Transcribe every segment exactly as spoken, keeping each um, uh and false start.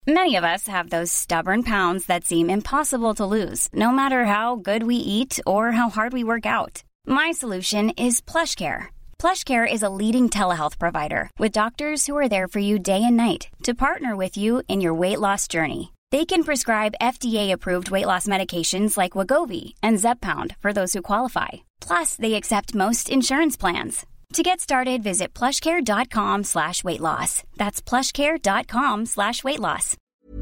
Many of us have those stubborn pounds that seem impossible to lose, no matter how good we eat or how hard we work out. My solution is PlushCare. PlushCare is a leading telehealth provider with doctors who are there for you day and night to partner with you in your weight loss journey. They can prescribe F D A-approved weight loss medications like Wegovy and Zepbound for those who qualify. Plus, they accept most insurance plans. To get started, visit plushcare.com slash weight loss. That's plushcare.com slash weight loss.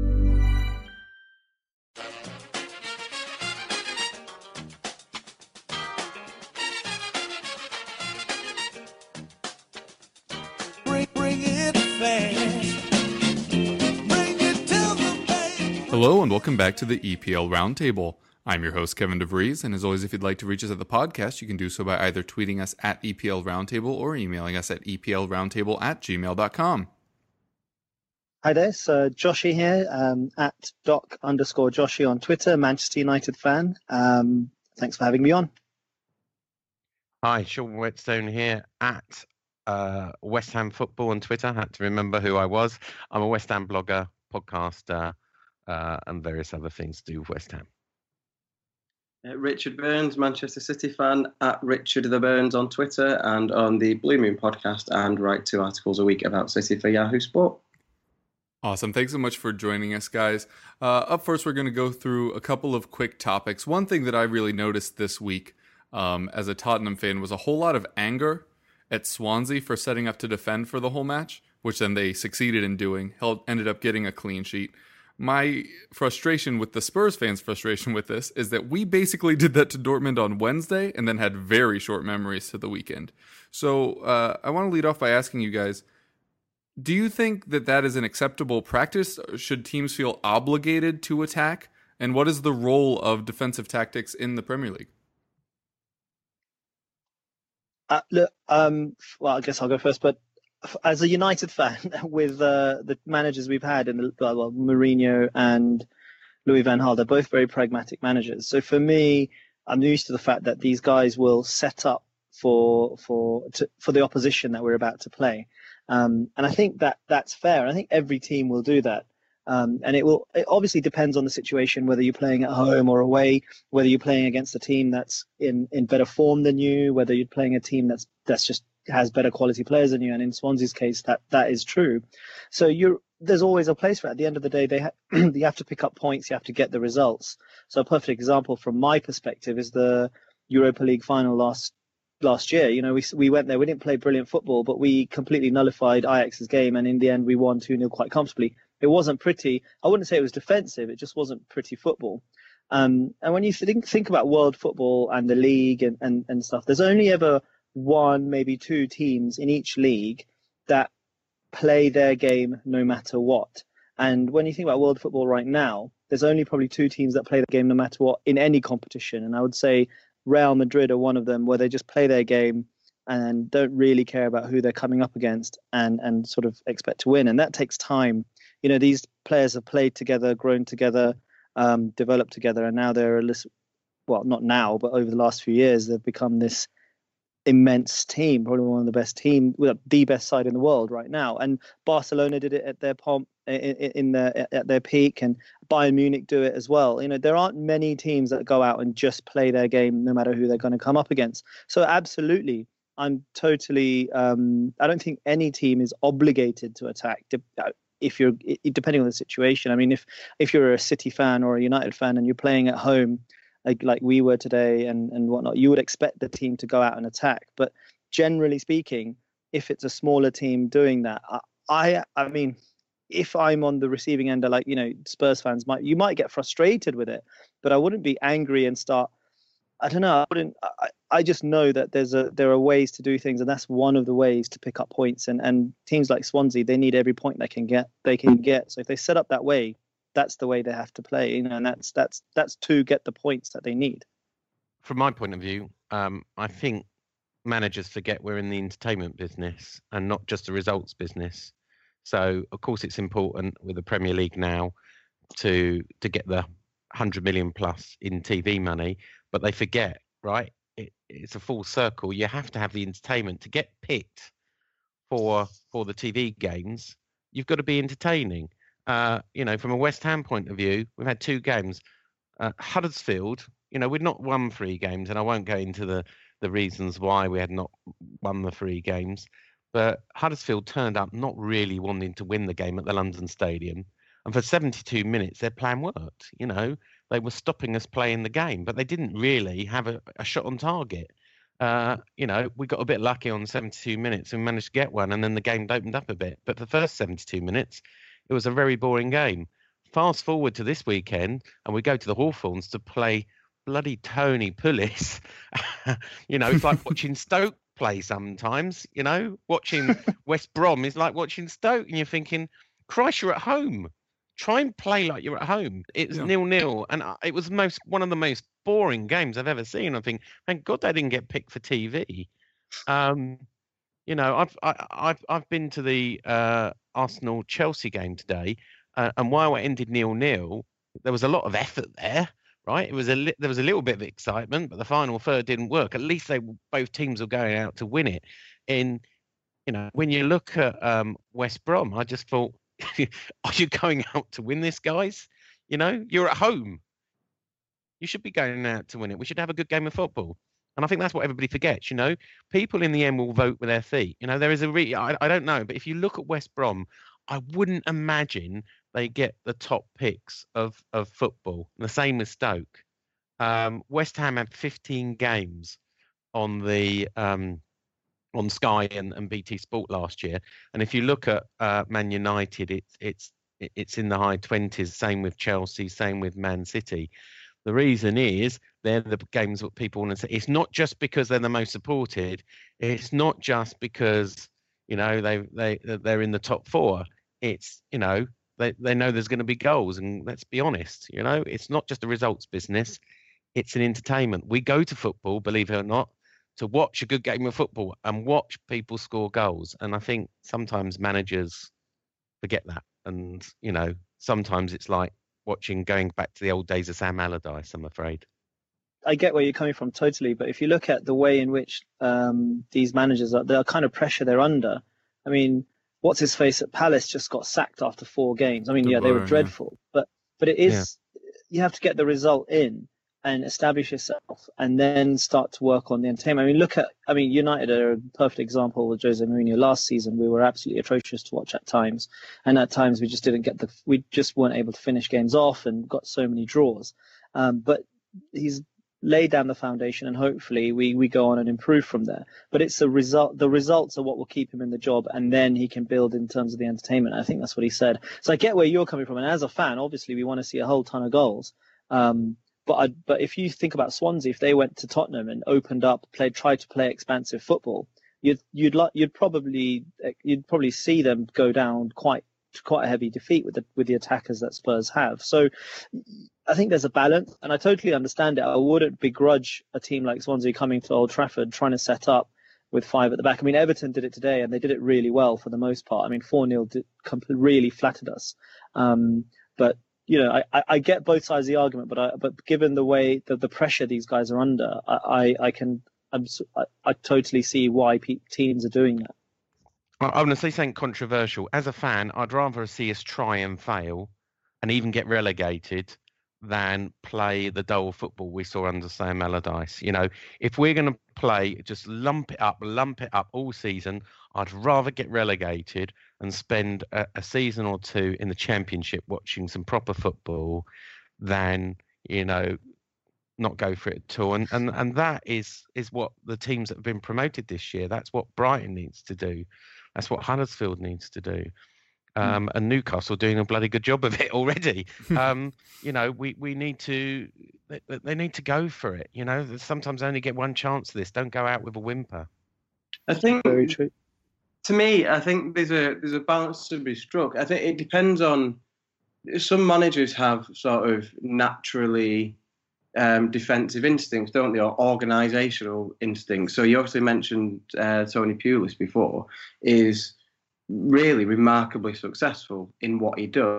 Bring, bring it fast. Bring it to the bank. Hello and welcome back to the E P L Roundtable. I'm your host, Kevin DeVries, and as always, if you'd like to reach us at the podcast, you can do so by either tweeting us at E P L Roundtable or emailing us at eplroundtable at gmail dot com. Hi there, so Joshy here, um, at doc underscore Joshy on Twitter, Manchester United fan. Um, thanks for having me on. Hi, Sean Whetstone here at uh, West Ham Football on Twitter. I had to remember who I was. I'm a West Ham blogger, podcaster, uh, and various other things to do with West Ham. Uh, Richard Burns, Manchester City fan, at Richard the Burns on Twitter and on the Blue Moon podcast, and write two articles a week about City for Yahoo Sport. Awesome. Thanks so much for joining us, guys. Uh, up first, we're going to go through a couple of quick topics. One thing that I really noticed this week um, as a Tottenham fan was a whole lot of anger at Swansea for setting up to defend for the whole match, which then they succeeded in doing, held, ended up getting a clean sheet. My frustration with the Spurs fans' frustration with this is that we basically did that to Dortmund on Wednesday and then had very short memories to the weekend. So uh, I want to lead off by asking you guys, do you think that that is an acceptable practice? Should teams feel obligated to attack? And what is the role of defensive tactics in the Premier League? Uh, look, um, well, I guess I'll go first, but as a United fan, with uh, the managers we've had, in the, well, Mourinho and Louis van Gaal, they're both very pragmatic managers. So for me, I'm used to the fact that these guys will set up for for to, for the opposition that we're about to play, um, and I think that that's fair. I think every team will do that, um, and it will. It obviously depends on the situation, whether you're playing at home or away, whether you're playing against a team that's in, in better form than you, whether you're playing a team that's that's just has better quality players than you, and in Swansea's case, that that is true. So you're there's always a place for it. At the end of the day, they ha- you have to pick up points, you have to get the results. So a perfect example from my perspective is the Europa League final last last year. You know, we we went there, we didn't play brilliant football, but we completely nullified Ajax's game, and in the end, we won two nil quite comfortably. It wasn't pretty. I wouldn't say it was defensive. It just wasn't pretty football. Um, and when you think think about world football and the league and, and, and stuff, there's only ever one, maybe two teams in each league that play their game no matter what. And when you think about world football right now, there's only probably two teams that play the game no matter what in any competition. And I would say Real Madrid are one of them, where they just play their game and don't really care about who they're coming up against and, and sort of expect to win. And that takes time. You know, these players have played together, grown together, um, developed together, and now they're a little, well, not now, but over the last few years, they've become this immense team, probably one of the best team, well, the best side in the world right now. And Barcelona did it at their pomp, in, in their at their peak, and Bayern Munich do it as well. You know, there aren't many teams that go out and just play their game no matter who they're going to come up against. So absolutely, I'm totally. Um, I don't think any team is obligated to attack. If you're depending on the situation. I mean, if if you're a City fan or a United fan and you're playing at home, like like we were today and, and whatnot, you would expect the team to go out and attack. But generally speaking, if it's a smaller team doing that, I I mean, if I'm on the receiving end, like, you know, Spurs fans might, you might get frustrated with it, but I wouldn't be angry and start, I don't know, I wouldn't, I, I just know that there's a there are ways to do things, and that's one of the ways to pick up points. And, and teams like Swansea, they need every point they can get they can get. So if they set up that way, that's the way they have to play, you know, and that's that's that's to get the points that they need. From my point of view, um, I think managers forget we're in the entertainment business and not just the results business. So of course it's important with the Premier League now to to get the one hundred million plus in T V money, but they forget, right? It, it's a full circle. You have to have the entertainment to get picked for for the T V games. You've got to be entertaining. Uh, you know, from a West Ham point of view, we've had two games. Uh, Huddersfield, you know, we'd not won three games, and I won't go into the, the reasons why we had not won the three games. But Huddersfield turned up not really wanting to win the game at the London Stadium. And for seventy-two minutes, their plan worked. You know, they were stopping us playing the game, but they didn't really have a, a shot on target. Uh, you know, we got a bit lucky on seventy-two minutes and managed to get one, and then the game opened up a bit. But the first seventy-two minutes, it was a very boring game. Fast forward to this weekend, and we go to the Hawthorns to play bloody Tony Pulis. You know, it's like watching Stoke play sometimes. You know, watching West Brom is like watching Stoke, and you're thinking, Christ, you're at home. Try and play like you're at home. It's Yeah. nil-nil, and it was most one of the most boring games I've ever seen. I think, thank God they didn't get picked for T V. Um, you know, I've I, I've I've been to the uh, Arsenal Chelsea game today, uh, and while it ended nil-nil, there was a lot of effort there, right? It was a li- there was a little bit of excitement, but the final third didn't work. At least they both teams were going out to win it. And you know, when you look at um, West Brom, I just thought, are you going out to win this, guys? You know, you're at home. You should be going out to win it. We should have a good game of football. And I think that's what everybody forgets, you know. People in the end will vote with their feet. You know, there is a re- I, I don't know, but if you look at West Brom, I wouldn't imagine they get the top picks of, of football. The same as Stoke. Um, West Ham had fifteen games on the um, on Sky and, and B T Sport last year. And if you look at uh, Man United, it's it's it's in the high twenties. Same with Chelsea. Same with Man City. The reason is they're the games that people want to say. It's not just because they're the most supported. It's not just because, you know, they they they're in the top four. It's, you know, they they know there's going to be goals. And let's be honest, you know, it's not just a results business. It's an entertainment. We go to football, believe it or not, to watch a good game of football and watch people score goals. And I think sometimes managers forget that. And, you know, sometimes it's like watching, going back to the old days of Sam Allardyce, I'm afraid. I get where you're coming from totally, but if you look at the way in which um, these managers are, the kind of pressure they're under, I mean, what's his face at Palace just got sacked after four games. I mean, De yeah, they were Boer, dreadful, yeah. but but it is you have to get the result in and establish yourself, and then start to work on the entertainment. I mean, look at, I mean, United are a perfect example with Jose Mourinho. Last season, we were absolutely atrocious to watch at times, and at times we just didn't get the, we just weren't able to finish games off, and got so many draws. Um, but he's laid down the foundation, and hopefully we we go on and improve from there. But it's the result, the results are what will keep him in the job, and then he can build in terms of the entertainment. I think that's what he said. So I get where you're coming from, and as a fan, obviously we want to see a whole ton of goals. Um, But I, but if you think about Swansea, if they went to Tottenham and opened up, played, tried to play expansive football, you'd you'd like you'd probably you'd probably see them go down quite quite a heavy defeat with the with the attackers that Spurs have. So I think there's a balance, and I totally understand it. I wouldn't begrudge a team like Swansea coming to Old Trafford trying to set up with five at the back. I mean, Everton did it today, and they did it really well for the most part. I mean, four nil did, really flattered us, um, but. You know, I, I get both sides of the argument, but I, but given the way the, the pressure these guys are under, I, I, I can I'm, I, I totally see why pe- teams are doing that. I'm going to say something controversial. As a fan, I'd rather see us try and fail and even get relegated than play the dull football we saw under Sam Allardyce. You know, if we're going to play, just lump it up, lump it up all season, I'd rather get relegated and spend a, a season or two in the Championship watching some proper football than, you know, not go for it at all. And, and and that is is what the teams that have been promoted this year, that's what Brighton needs to do. That's what Huddersfield needs to do. Um, and Newcastle doing a bloody good job of it already. Um, you know, we, we need to, they, they need to go for it. You know, sometimes they only get one chance of this. Don't go out with a whimper. I think, Very true. To me, I think there's a there's a balance to be struck. I think it depends on, some managers have sort of naturally um, defensive instincts, don't they, or organisational instincts. So you obviously mentioned uh, Tony Pulis before, is really remarkably successful in what he does,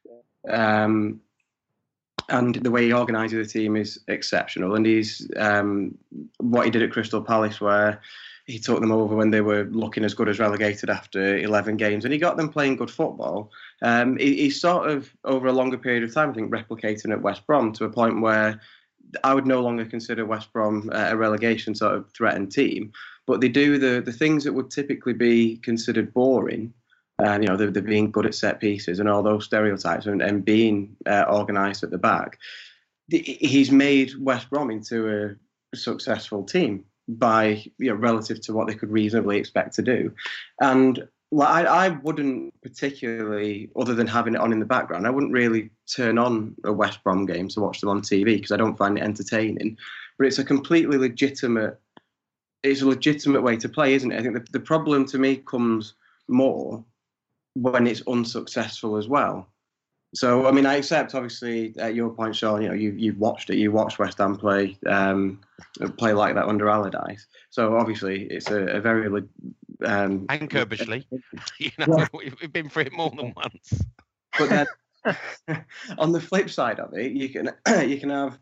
um, and the way he organises the team is exceptional. And he's um, what he did at Crystal Palace, where he took them over when they were looking as good as relegated after eleven games, and he got them playing good football. Um, he, he's sort of, over a longer period of time, I think, replicating at West Brom to a point where I would no longer consider West Brom uh, a relegation sort of threatened team, but they do the, the things that would typically be considered boring. And, you know, they're, they're being good at set pieces and all those stereotypes and, and being uh, organised at the back. He's made West Brom into a successful team by, you know, relative to what they could reasonably expect to do. And well, I, I wouldn't particularly, other than having it on in the background, I wouldn't really turn on a West Brom game to watch them on T V because I don't find it entertaining. But it's a completely legitimate, it's a legitimate way to play, isn't it? I think the, the problem to me comes more when it's unsuccessful as well. So, I mean, I accept, obviously, at your point, Sean, you know, you, you've watched it. You watched West Ham play um, play like that under Allardyce. So, obviously, it's a, a very... Um, and Kirbishley. You know, yeah. We've been through it more than once. But then, on the flip side of it, you can you can have...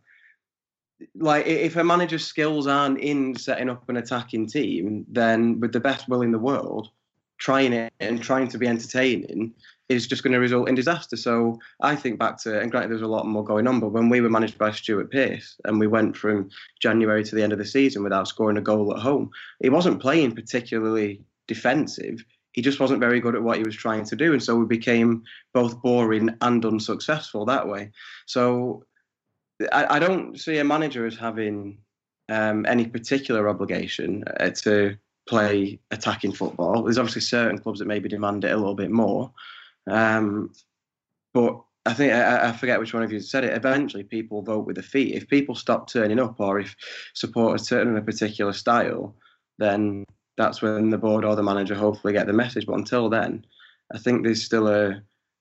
Like, if a manager's skills aren't in setting up an attacking team, then with the best will in the world, trying it and trying to be entertaining is just going to result in disaster. So I think back to, and granted there's a lot more going on, but when we were managed by Stuart Pearce and we went from January to the end of the season without scoring a goal at home, he wasn't playing particularly defensive. He just wasn't very good at what he was trying to do. And so we became both boring and unsuccessful that way. So I, I don't see a manager as having um, any particular obligation uh, to play attacking football. There's obviously certain clubs that maybe demand it a little bit more. Um, but I think, I, I forget which one of you said it, eventually people vote with their feet. If people stop turning up or if supporters turn in a particular style, then that's when the board or the manager hopefully get the message. But until then, I think there's still a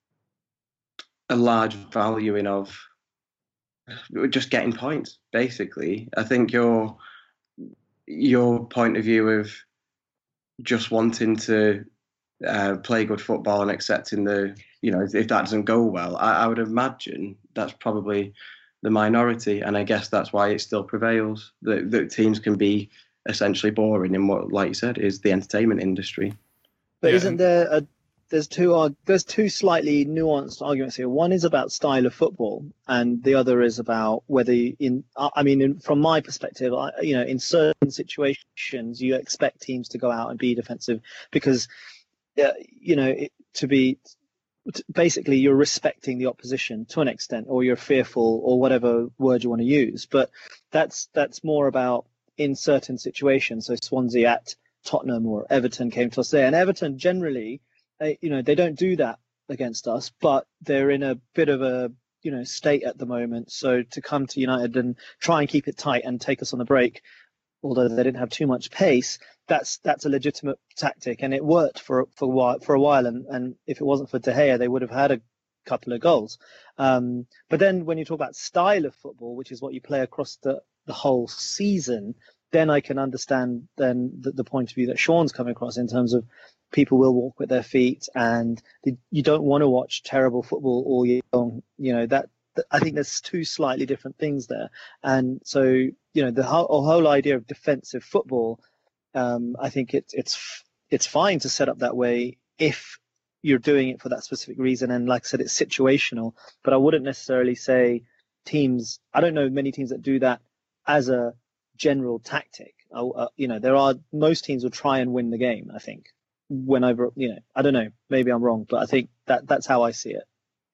a large valuing of just getting points, basically. I think your your point of view of just wanting to uh, play good football and accepting the, you know, if, if that doesn't go well, I, I would imagine that's probably the minority. And I guess that's why it still prevails, that, that teams can be essentially boring in what, like you said, is the entertainment industry. But Yeah. isn't there a there's two uh, there's two slightly nuanced arguments here. One is about style of football, and the other is about whether, in I mean, in, from my perspective, I, you know, in certain situations you expect teams to go out and be defensive because, uh, you know, it, to be basically you're respecting the opposition to an extent, or you're fearful, or whatever word you want to use. But that's that's more about in certain situations. So Swansea at Tottenham or Everton came to us there, and Everton generally, They, you know, they don't do that against us, but they're in a bit of a, you know, state at the moment. So to come to United and try and keep it tight and take us on the break, although they didn't have too much pace, that's that's a legitimate tactic, and it worked for for a while. For a while, and, and if it wasn't for De Gea, they would have had a couple of goals. Um, but then when you talk about style of football, which is what you play across the the whole season, then I can understand then the, the point of view that Sean's coming across in terms of people will walk with their feet, and you don't want to watch terrible football all year long. You know, that, that I think there's two slightly different things there. And so, you know, the whole, whole idea of defensive football, um, I think it's it's it's fine to set up that way if you're doing it for that specific reason. And like I said, it's situational. But I wouldn't necessarily say teams. I don't know many teams that do that as a general tactic. Uh, you know, there are most teams will try and win the game, I think. Whenever, you know, I don't know, maybe I'm wrong, but I think that that's how I see it.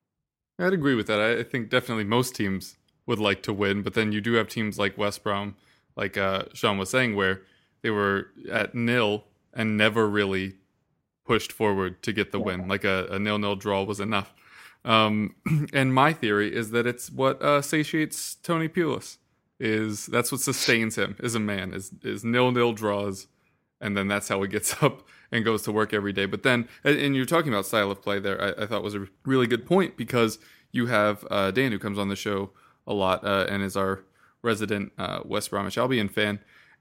I'd agree with that. I think definitely most teams would like to win, but then you do have teams like West Brom, like uh, Sean was saying, where they were at nil and never really pushed forward to get the yeah. win. Like a, a nil-nil draw was enough. Um, and my theory is that it's what uh, satiates Tony Pulis. Is that's what sustains him as a man, is is nil-nil draws, and then that's how he gets up and goes to work every day. But then, and you're talking about style of play there, I, I thought was a really good point, because you have uh, Dan, who comes on the show a lot uh, and is our resident uh, West Bromwich Albion fan.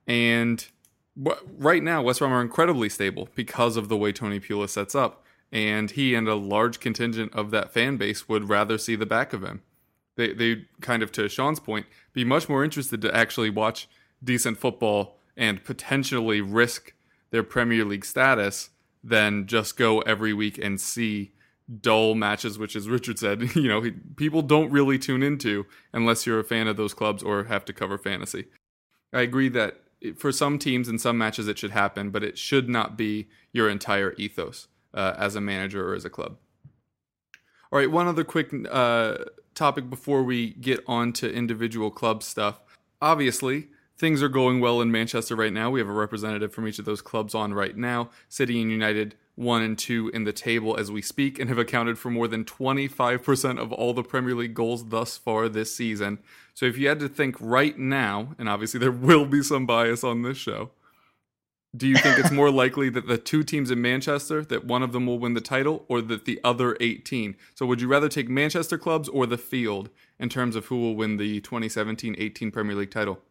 And w- right now, West Brom are incredibly stable because of the way Tony Pulis sets up. And he and a large contingent of that fan base would rather see the back of him. They, they kind of, to Sean's point, be much more interested to actually watch decent football and potentially risk their Premier League status than just go every week and see dull matches, which, as Richard said, you know, people don't really tune into unless you're a fan of those clubs or have to cover fantasy. I agree that for some teams and some matches it should happen, but it should not be your entire ethos uh, as a manager or as a club. All right, one other quick uh, topic before we get on to individual club stuff. Obviously, things are going well in Manchester right now. We have a representative from each of those clubs on right now. City and United one and two in the table as we speak and have accounted for more than twenty-five percent of all the Premier League goals thus far this season. So if you had to think right now, and obviously there will be some bias on this show, do you think it's more likely that the two teams in Manchester, that one of them will win the title, or that the other eighteen? So would you rather take Manchester clubs or the field in terms of who will win the twenty seventeen eighteen Premier League title?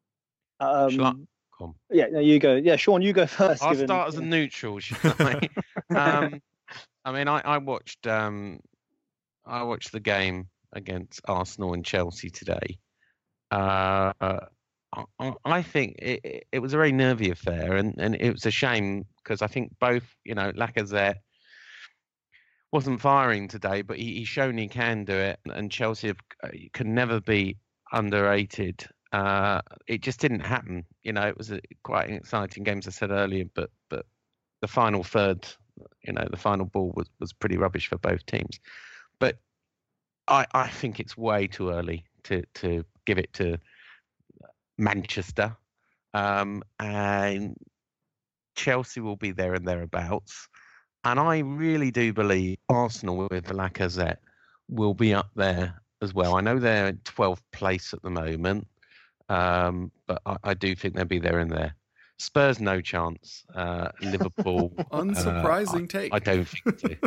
Um, yeah, no, you go. Yeah, Sean, you go first. I'll given, start as a neutral, should I? um, I mean, I, I watched um, I watched the game against Arsenal and Chelsea today. Uh, I, I think it, it was a very nervy affair, and, and it was a shame because I think both, you know, Lacazette wasn't firing today, but he, he's shown he can do it, and Chelsea have, can never be underrated. Uh, it just didn't happen. You know, it was a, quite an exciting game, as I said earlier, but but the final third, you know, the final ball was, was pretty rubbish for both teams. But I, I think it's way too early to, to give it to Manchester. Um, and Chelsea will be there and thereabouts. And I really do believe Arsenal with Lacazette will be up there as well. I know they're in twelfth place at the moment. Um, but I, I do think they'll be there and there. Spurs, no chance. Uh, Liverpool, unsurprising uh, take. I, I don't think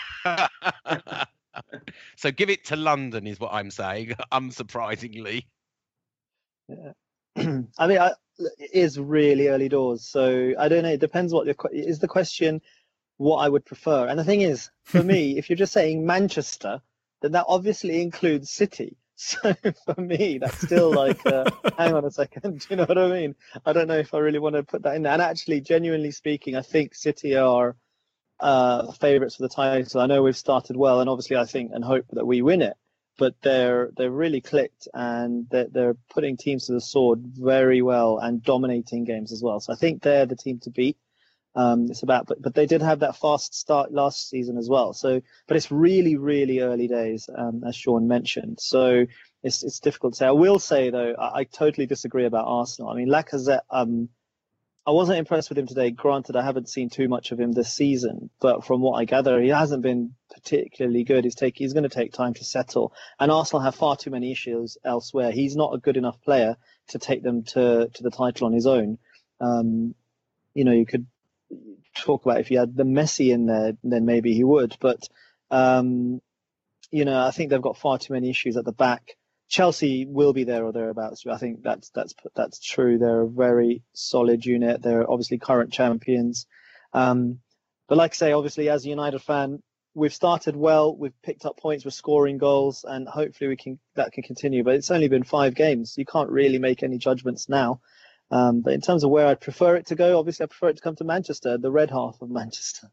so. So give it to London, is what I'm saying. Unsurprisingly. Yeah. I mean, I, it is really early doors, so I don't know. It depends what your is the question. What I would prefer, and the thing is, for me, if you're just saying Manchester, then that obviously includes City. So for me, that's still like, uh, hang on a second, do you know what I mean? I don't know if I really want to put that in there. And actually, genuinely speaking, I think City are uh, favourites for the title. I know we've started well, and obviously I think and hope that we win it. But they're they're really clicked, and they're, they're putting teams to the sword very well and dominating games as well. So I think they're the team to beat. Um, it's about, but, but they did have that fast start last season as well. So, but it's really, really early days, um, as Sean mentioned. So it's it's difficult to say. I will say though, I, I totally disagree about Arsenal. I mean, Lacazette, um, I wasn't impressed with him today. Granted, I haven't seen too much of him this season, but from what I gather, he hasn't been particularly good. He's take he's going to take time to settle, and Arsenal have far too many issues elsewhere. He's not a good enough player to take them to to the title on his own. Um, you know, you could talk about if he had the Messi in there, then maybe he would. But, um, you know, I think they've got far too many issues at the back. Chelsea will be there or thereabouts. I think that's that's that's true. They're a very solid unit. They're obviously current champions. Um, but like I say, obviously, as a United fan, we've started well. We've picked up points. We're scoring goals, and hopefully we can that can continue. But it's only been five games. You can't really make any judgments now. Um, but in terms of where I'd prefer it to go, obviously I prefer it to come to Manchester, the red half of Manchester.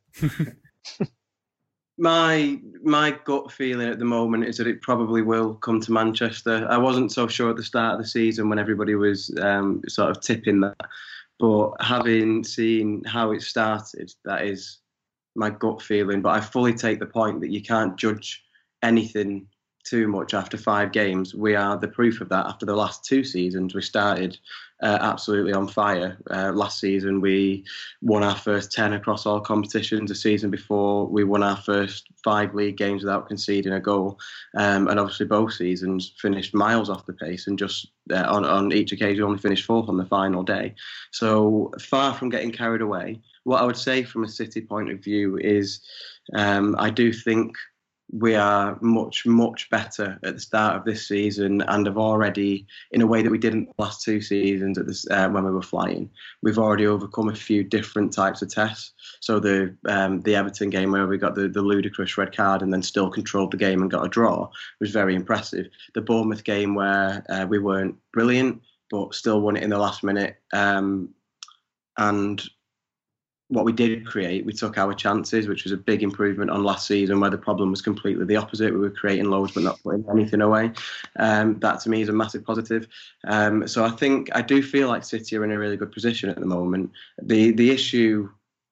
my my gut feeling at the moment is that it probably will come to Manchester. I wasn't so sure at the start of the season when everybody was um, sort of tipping that. But having seen how it started, that is my gut feeling. But I fully take the point that you can't judge anything too much after five games. We are the proof of that. After the last two seasons, we started uh, absolutely on fire. Uh, last season, we won our first ten across all competitions. The season before, we won our first five league games without conceding a goal. Um, and obviously, both seasons finished miles off the pace, and just uh, on, on each occasion only finished fourth on the final day. So far from getting carried away, what I would say from a City point of view is um, I do think we are much, much better at the start of this season, and have already, in a way that we didn't the last two seasons at this, uh, when we were flying, we've already overcome a few different types of tests. So the um, the Everton game where we got the, the ludicrous red card and then still controlled the game and got a draw was very impressive. The Bournemouth game where uh, we weren't brilliant but still won it in the last minute. Um, and what we did create, we took our chances, which was a big improvement on last season, where the problem was completely the opposite. We were creating loads but not putting anything away. Um, that to me is a massive positive. Um, so I think I do feel like City are in a really good position at the moment. The the issue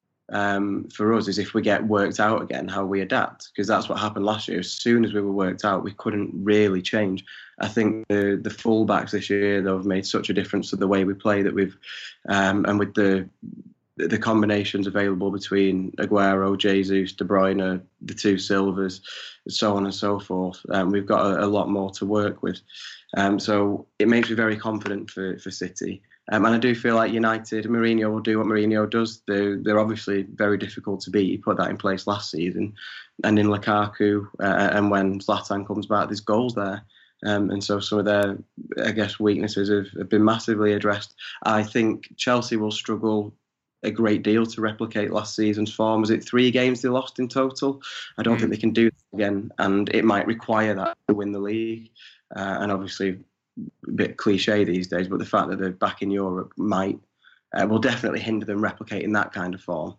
um, for us is if we get worked out again, how we adapt, because that's what happened last year. As soon as we were worked out, we couldn't really change. I think the the fullbacks this year, though, have made such a difference to the way we play that we've, um, and with the the combinations available between Aguero, Jesus, De Bruyne, the two Silvers, so on and so forth. Um, we've got a, a lot more to work with. Um, so it makes me very confident for, for City. Um, and I do feel like United, Mourinho will do what Mourinho does. They're, they're obviously very difficult to beat. He put that in place last season. And in Lukaku, uh, and when Zlatan comes back, there's goals there. Um, and so some of their, I guess, weaknesses have, have been massively addressed. I think Chelsea will struggle a great deal to replicate last season's form. Was it three games they lost in total? I don't mm. think they can do that again, and it might require that to win the league. Uh, and obviously, a bit cliche these days, but the fact that they're back in Europe might uh, will definitely hinder them replicating that kind of form.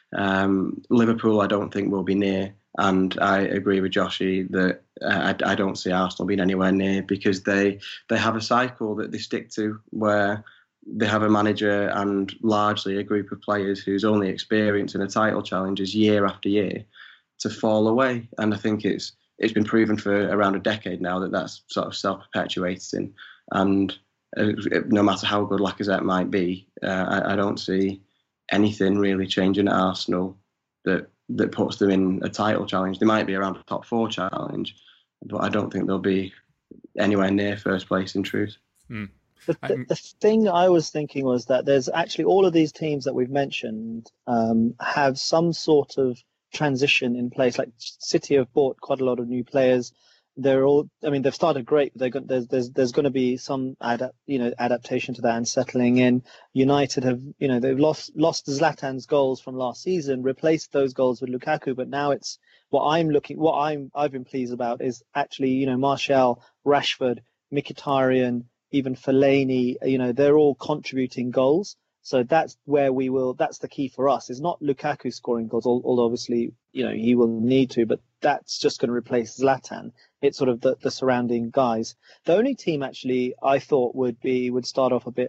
Um, Liverpool, I don't think will be near, and I agree with Joshy that uh, I, I don't see Arsenal being anywhere near, because they they have a cycle that they stick to where they have a manager and largely a group of players whose only experience in a title challenge is year after year to fall away. And I think it's it's been proven for around a decade now that that's sort of self-perpetuating. And uh, no matter how good Lacazette might be, uh, I, I don't see anything really changing at Arsenal that that puts them in a title challenge. They might be around a top four challenge, but I don't think they'll be anywhere near first place in truth. Mm. The, the, the thing I was thinking was that there's actually all of these teams that we've mentioned um, have some sort of transition in place. Like City have bought quite a lot of new players. They're all, I mean, they've started great, but they're going, there's there's there's going to be some adapt, you know, adaptation to that and settling in. United have, you know, they've lost lost Zlatan's goals from last season, replaced those goals with Lukaku, but now it's what I'm looking, what I'm I've been pleased about is actually, you know, Martial, Rashford, Mkhitaryan, even Fellaini, you know, they're all contributing goals. So that's where we will, that's the key for us, is not Lukaku scoring goals, although obviously, you know, he will need to, but that's just going to replace Zlatan. It's sort of the, the surrounding guys. The only team actually I thought would be, would start off a bit,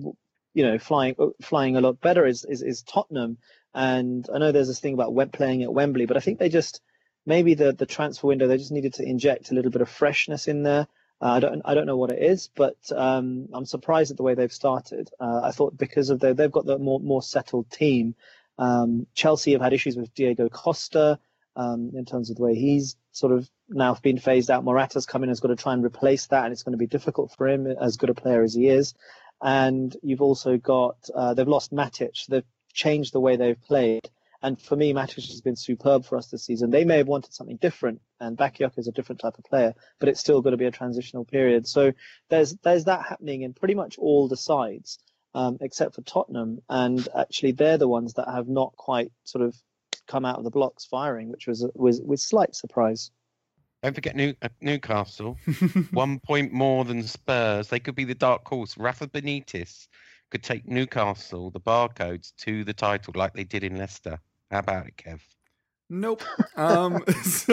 you know, flying flying a lot better is, is, is Tottenham. And I know there's this thing about Wem- playing at Wembley, but I think they just, maybe the, the transfer window, they just needed to inject a little bit of freshness in there. Uh, I don't I don't know what it is, but um, I'm surprised at the way they've started. Uh, I thought because of the, they've got the more more settled team. Um, Chelsea have had issues with Diego Costa um, in terms of the way he's sort of now been phased out. Morata's come in, has got to try and replace that, and it's going to be difficult for him, as good a player as he is. And you've also got uh, they've lost Matic. They've changed the way they've played. And for me, Matic has been superb for us this season. They may have wanted something different, and Bakayoko is a different type of player, but it's still going to be a transitional period. So there's there's that happening in pretty much all the sides, um, except for Tottenham. And actually, they're the ones that have not quite sort of come out of the blocks firing, which was was with slight surprise. Don't forget New, uh, Newcastle, one point more than Spurs. They could be the dark horse. Rafa Benitez could take Newcastle, the Barcodes, to the title like they did in Leicester. How about it, Kev? Nope. Um, so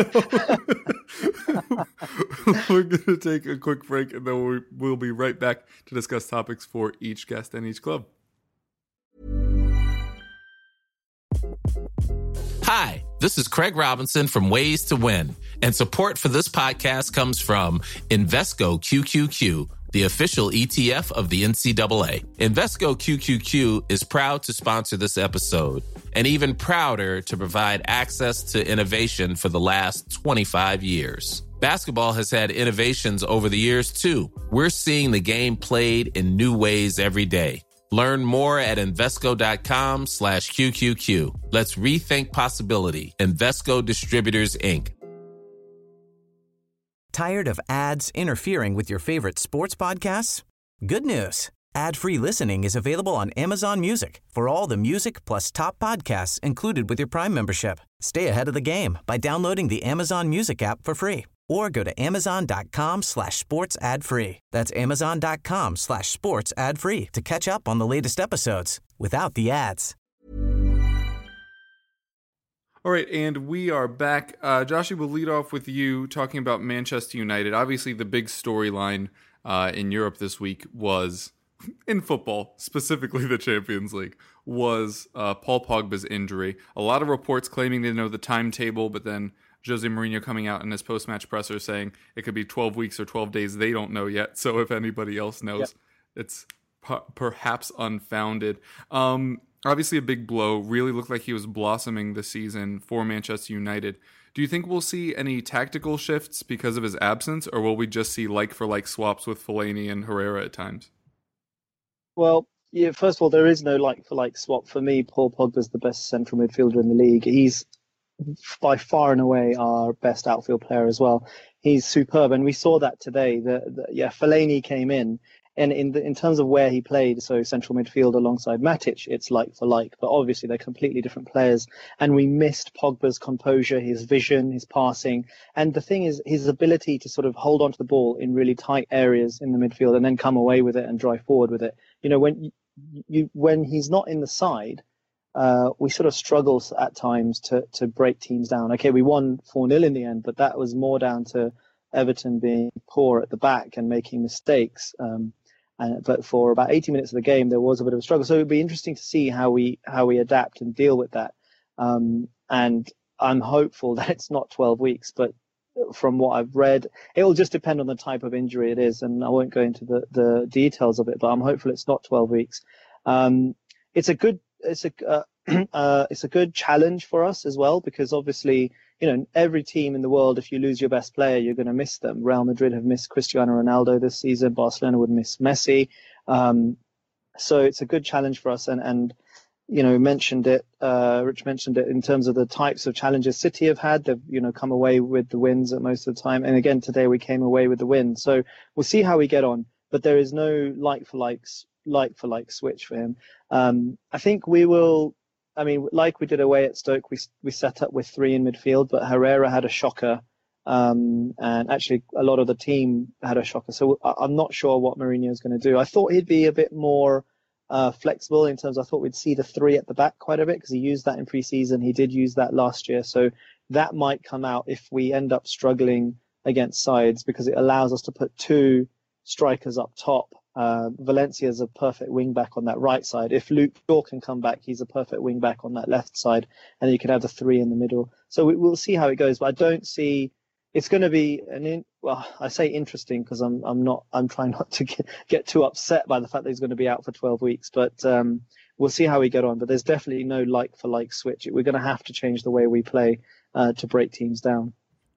we're going to take a quick break, and then we'll, we'll be right back to discuss topics for each guest and each club. Hi, this is Craig Robinson from Ways to Win, and support for this podcast comes from Invesco Q Q Q, the official E T F of the N C double A. Invesco Q Q Q is proud to sponsor this episode, and even prouder to provide access to innovation for the last twenty-five years. Basketball has had innovations over the years, too. We're seeing the game played in new ways every day. Learn more at Invesco.com slash QQQ. Let's rethink possibility. Invesco Distributors, Incorporated. Tired of ads interfering with your favorite sports podcasts? Good news. Ad-free listening is available on Amazon Music for all the music plus top podcasts included with your Prime membership. Stay ahead of the game by downloading the Amazon Music app for free or go to amazon.com slash sports ad free. That's amazon.com slash sports ad free to catch up on the latest episodes without the ads. All right, and we are back. Uh, Joshy, we'll lead off with you talking about Manchester United. Obviously, the big storyline uh, in Europe this week was, in football, specifically the Champions League, was uh, Paul Pogba's injury. A lot of reports claiming they know the timetable, but then Jose Mourinho coming out in his post-match presser saying it could be twelve weeks or twelve days. They don't know yet, so if anybody else knows, yep. it's p- perhaps unfounded. Um, obviously a big blow. Really looked like he was blossoming this season for Manchester United. Do you think we'll see any tactical shifts because of his absence, or will we just see like-for-like swaps with Fellaini and Herrera at times? Well, yeah, first of all, there is no like-for-like swap. For me, Paul Pogba's the best central midfielder in the league. He's by far and away our best outfield player as well. He's superb, and we saw that today. The, the, yeah, Fellaini came in, and in the, in terms of where he played, so central midfield alongside Matic, it's like for like, but obviously they're completely different players. And we missed Pogba's composure, his vision, his passing, and the thing is his ability to sort of hold onto the ball in really tight areas in the midfield and then come away with it and drive forward with it. You know, when you, you when he's not in the side, Uh, we sort of struggle at times to, to break teams down. Okay, we won four nil in the end, but that was more down to Everton being poor at the back and making mistakes. Um, and, but for about eighty minutes of the game, there was a bit of a struggle. So it would be interesting to see how we how we adapt and deal with that. Um, and I'm hopeful that it's not twelve weeks, but from what I've read, it will just depend on the type of injury it is. And I won't go into the, the details of it, but I'm hopeful it's not twelve weeks. Um, it's a good It's a uh, uh, it's a good challenge for us as well, because obviously, you know, every team in the world, if you lose your best player, you're going to miss them. Real Madrid have missed Cristiano Ronaldo this season. Barcelona would miss Messi. Um, so it's a good challenge for us. And, and you know, mentioned it, uh, Rich mentioned it in terms of the types of challenges City have had. They've, you know, come away with the wins at most of the time. And again, today we came away with the win. So we'll see how we get on. But there is no like for likes. like for like switch for him. Um, I think we will, I mean, like we did away at Stoke, we we set up with three in midfield, but Herrera had a shocker. Um, and actually a lot of the team had a shocker. So I'm not sure what Mourinho is going to do. I thought he'd be a bit more uh, flexible in terms of, I thought we'd see the three at the back quite a bit, because he used that in pre-season. He did use that last year. So that might come out if we end up struggling against sides, because it allows us to put two strikers up top. Uh, Valencia is a perfect wing back on that right side. If Luke Shaw can come back, he's a perfect wing back on that left side, and you can have the three in the middle. So we, we'll see how it goes. But I don't see it's going to be an in, well, I say interesting because I'm I'm not I'm trying not to get, get too upset by the fact that he's going to be out for twelve weeks. But um, we'll see how we get on. But there's definitely no like for like switch. We're going to have to change the way we play uh, to break teams down.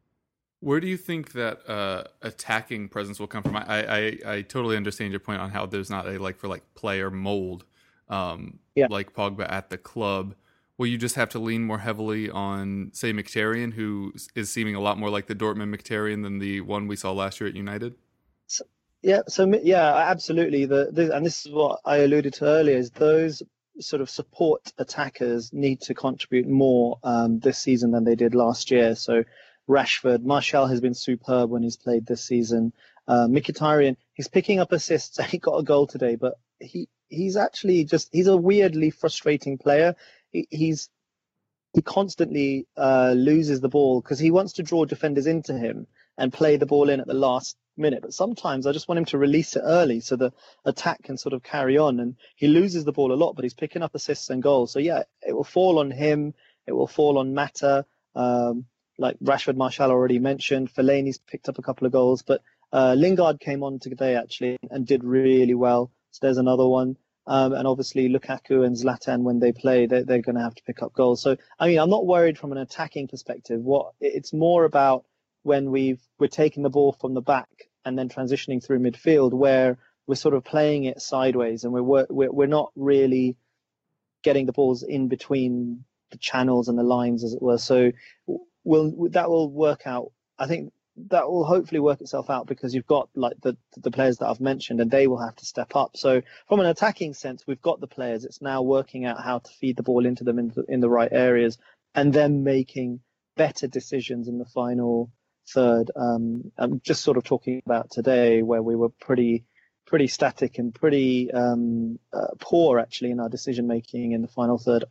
Where do you think that uh, attacking presence will come from? I, I I totally understand your point on how there's not a like for like player mold um, yeah. like Pogba at the club. Will you just have to lean more heavily on, say, Mkhitaryan, who is seeming a lot more like the Dortmund Mkhitaryan than the one we saw last year at United? So, yeah, so yeah, absolutely. The, the and this is what I alluded to earlier: is those sort of support attackers need to contribute more um, this season than they did last year. So Rashford, Martial has been superb when he's played this season. Uh, Mkhitaryan, he's picking up assists. He got a goal today, but he he's actually just he's a weirdly frustrating player. He, he's he constantly uh, loses the ball because he wants to draw defenders into him and play the ball in at the last minute. But sometimes I just want him to release it early so the attack can sort of carry on. And he loses the ball a lot, but he's picking up assists and goals. So yeah, it will fall on him. It will fall on Mata. Um, like Rashford, Martial already mentioned. Fellaini's picked up a couple of goals, but uh, Lingard came on today actually and did really well. So there's another one. Um, and obviously Lukaku and Zlatan, when they play, they're, they're going to have to pick up goals. So, I mean, I'm not worried from an attacking perspective. What it's more about when we've, we're taking the ball from the back and then transitioning through midfield, where we're sort of playing it sideways and we're, we're, we're not really getting the balls in between the channels and the lines, as it were. So we'll, that will work out. I think that will hopefully work itself out because you've got like the the players that I've mentioned and they will have to step up. So from an attacking sense, we've got the players. It's now working out how to feed the ball into them in the, in the right areas and then making better decisions in the final third. Um, I'm just sort of talking about today where we were pretty pretty static and pretty um, uh, poor actually in our decision making in the final third.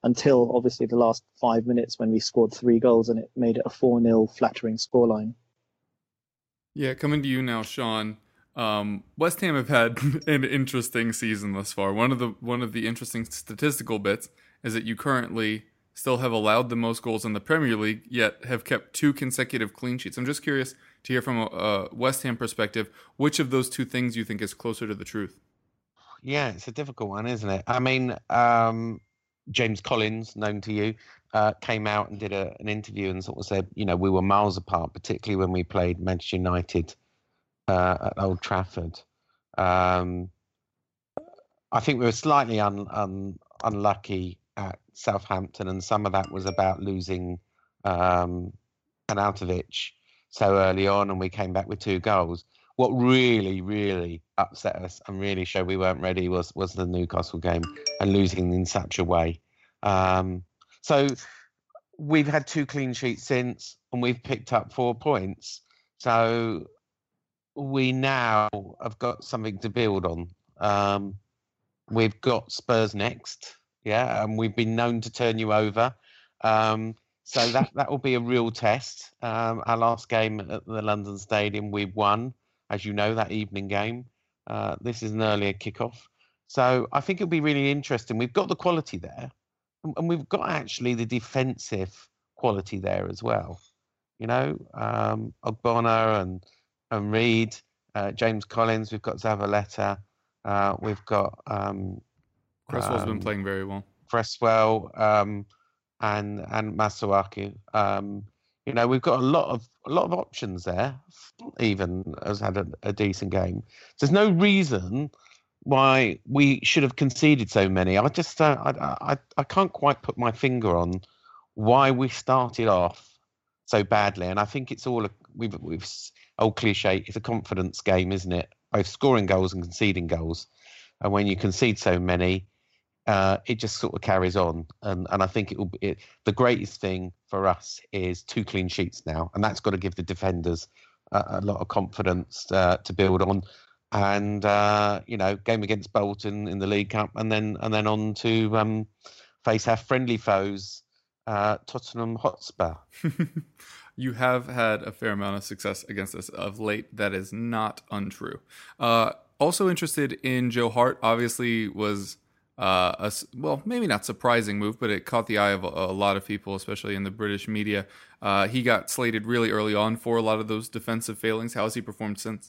until obviously the last five minutes when we scored three goals and it made it a four nil flattering scoreline. Yeah, coming to you now, Sean. Um, West Ham have had an interesting season thus far. One of the one of the interesting statistical bits is that you currently still have allowed the most goals in the Premier League, yet have kept two consecutive clean sheets. I'm just curious to hear from a, a West Ham perspective, which of those two things you think is closer to the truth? Yeah, it's a difficult one, isn't it? I mean, um, James Collins, known to you, uh, came out and did a, an interview and sort of said, you know, we were miles apart, particularly when we played Manchester United uh, at Old Trafford. Um, I think we were slightly un, un, unlucky at Southampton, and some of that was about losing um, Arnautovic so early on, and we came back with two goals. What really, really upset us and really showed we weren't ready was was the Newcastle game and losing in such a way. Um, so we've had two clean sheets since, and we've picked up four points. So we now have got something to build on. Um, we've got Spurs next. Yeah, and we've been known to turn you over. Um, so that, that will be a real test. Um, our last game at the London Stadium, we won, as you know, that evening game. Uh, this is an earlier kickoff. So I think it'll be really interesting. We've got the quality there, and, and we've got actually the defensive quality there as well. You know, um, Ogbonna and, and Reed, uh, James Collins, we've got Zavaleta, uh, we've got... Um, Cresswell's um, been playing very well. Cresswell um, and and Masuaku. Um, you know, we've got a lot of a lot of options there. Even has had a, a decent game. There's no reason why we should have conceded so many. I just uh, I, I I can't quite put my finger on why we started off so badly. And I think it's all a, we've we've old cliche. It's a confidence game, isn't it? Both scoring goals and conceding goals. And when you concede so many, Uh, it just sort of carries on, and and I think it will be it, the greatest thing for us is two clean sheets now, and that's got to give the defenders a, a lot of confidence uh, to build on, and uh, you know, game against Bolton in the League Cup, and then and then on to um, face our friendly foes, uh, Tottenham Hotspur. You have had a fair amount of success against us of late. That is not untrue. Uh, also interested in Joe Hart. Obviously was. Uh, a, well, maybe not surprising move, but it caught the eye of a, a lot of people, especially in the British media. Uh, he got slated really early on for a lot of those defensive failings. How has he performed since?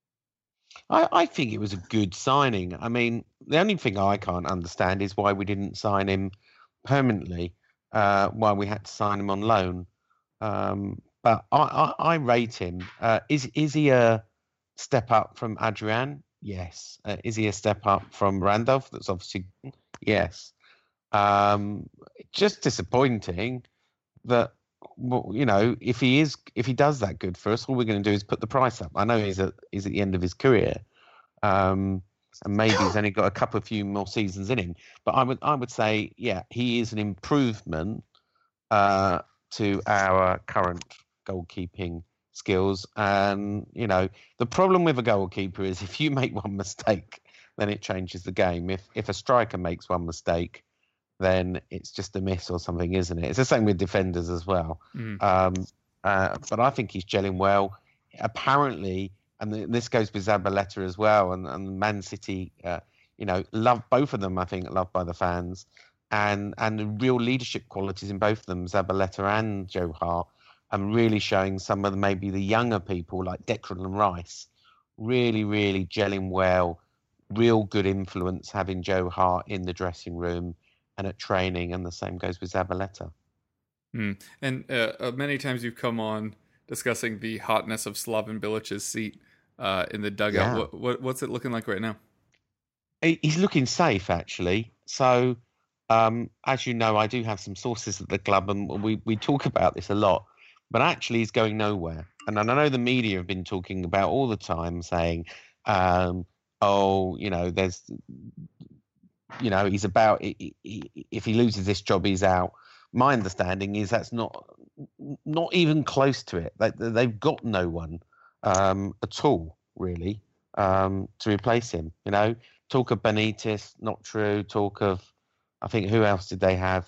I, I think it was a good signing. I mean, the only thing I can't understand is why we didn't sign him permanently, uh, why we had to sign him on loan. Um, but I, I, I rate him. Uh, is is he a step up from Adrian? Yes. Uh, is he a step up from Randolph? That's obviously yes. Um, just disappointing that, well, you know, if he is, if he does that good for us, all we're going to do is put the price up. I know he's at he's at the end of his career, um, and maybe he's only got a couple of few more seasons in him. But I would I would say, yeah, he is an improvement uh, to our current goalkeeping skills. And you know, the problem with a goalkeeper is if you make one mistake, then it changes the game. If if a striker makes one mistake, then it's just a miss or something, isn't it? It's the same with defenders as well. Mm. Um, uh, but I think he's gelling well. Apparently, and this goes with Zabaleta as well, and, and Man City, uh, you know, love both of them, I think, loved by the fans, and and the real leadership qualities in both of them, Zabaleta and Joe Hart, and really showing some of the, maybe the younger people like Declan and Rice, really, really gelling well, real good influence having Joe Hart in the dressing room and at training, and the same goes with Zabaleta. Mm. And uh, uh, many times you've come on discussing the hotness of Slaven Bilic's seat uh, in the dugout. Yeah. What, what, what's it looking like right now? He's looking safe, actually. So, um, as you know, I do have some sources at the club, and we, we talk about this a lot. But actually, he's going nowhere. And I know the media have been talking about all the time, saying, um, oh, you know, there's, you know, he's about, if he loses this job, he's out. My understanding is that's not not even close to it. They, they've got no one um, at all, really, um, to replace him. You know, talk of Benitez, not true. Talk of, I think, who else did they have?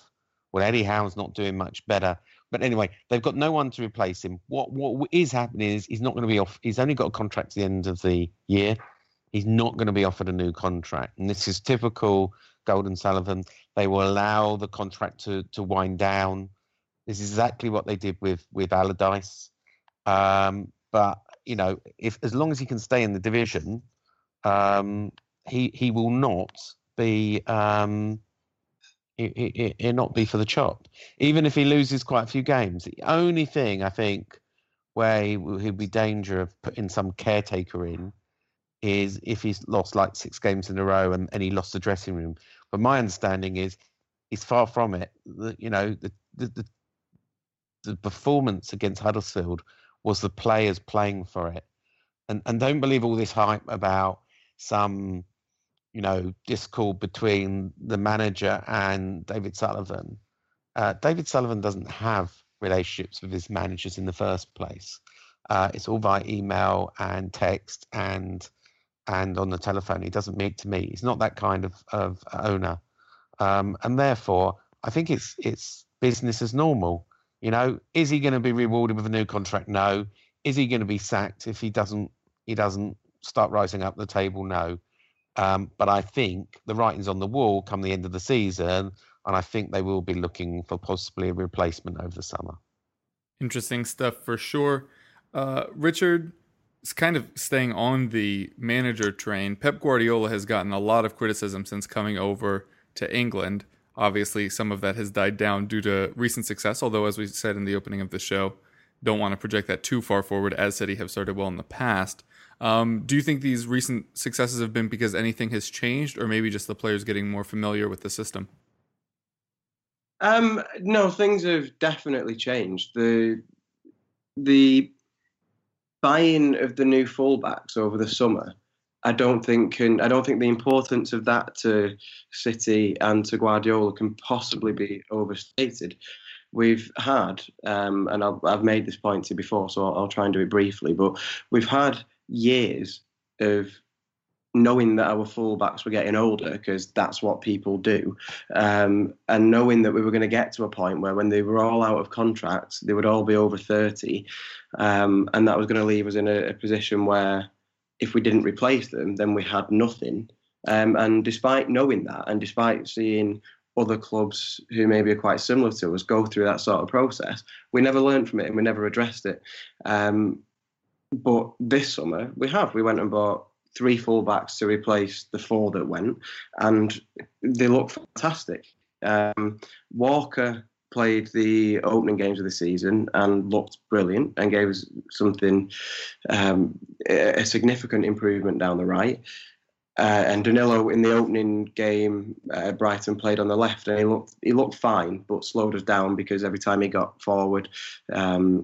Well, Eddie Howe's not doing much better. But anyway, they've got no one to replace him. What what is happening is he's not going to be off. He's only got a contract at the end of the year. He's not going to be offered a new contract. And this is typical Golden Sullivan. They will allow the contract to, to wind down. This is exactly what they did with, with Allardyce. Um, but, you know, if as long as he can stay in the division, um, he he will not be... Um, It, it, it'll not be for the chop, even if he loses quite a few games. The only thing I think where he, he'd be danger of putting some caretaker in is if he's lost like six games in a row and, and he lost the dressing room. But my understanding is he's far from it. The, you know, the, the the the performance against Huddersfield was the players playing for it, and and don't believe all this hype about some, you know, discord between the manager and David Sullivan. Uh, David Sullivan doesn't have relationships with his managers in the first place. Uh, it's all via email and text and and on the telephone. He doesn't meet to meet. He's not that kind of, of owner. Um, and therefore, I think it's it's business as normal. You know, is he going to be rewarded with a new contract? No. Is he going to be sacked if he doesn't he doesn't start rising up the table? No. Um, but I think the writing's on the wall come the end of the season, and I think they will be looking for possibly a replacement over the summer. Interesting stuff for sure. Uh, Richard, is kind of staying on the manager train. Pep Guardiola has gotten a lot of criticism since coming over to England. Obviously, some of that has died down due to recent success, although, as we said in the opening of the show, don't want to project that too far forward, as City have started well in the past. Um, do you think these recent successes have been because anything has changed, or maybe just the players getting more familiar with the system? Um, no, things have definitely changed. The the buying of the new fullbacks over the summer, I don't think can I don't think the importance of that to City and to Guardiola can possibly be overstated. We've had, um, and I'll, I've made this point to you before, so I'll, I'll try and do it briefly, but we've had years of knowing that our fullbacks were getting older, because that's what people do, um, and knowing that we were going to get to a point where when they were all out of contracts, they would all be over thirty, um, and that was going to leave us in a, a position where if we didn't replace them, then we had nothing. Um, and despite knowing that, and despite seeing other clubs who maybe are quite similar to us go through that sort of process, we never learned from it and we never addressed it. Um, but this summer we have. We went and bought three fullbacks to replace the four that went, and they look fantastic. Um, Walker played the opening games of the season and looked brilliant and gave us something, um, a significant improvement down the right. Uh, and Danilo in the opening game, uh, Brighton played on the left, and he looked he looked fine, but slowed us down because every time he got forward, um,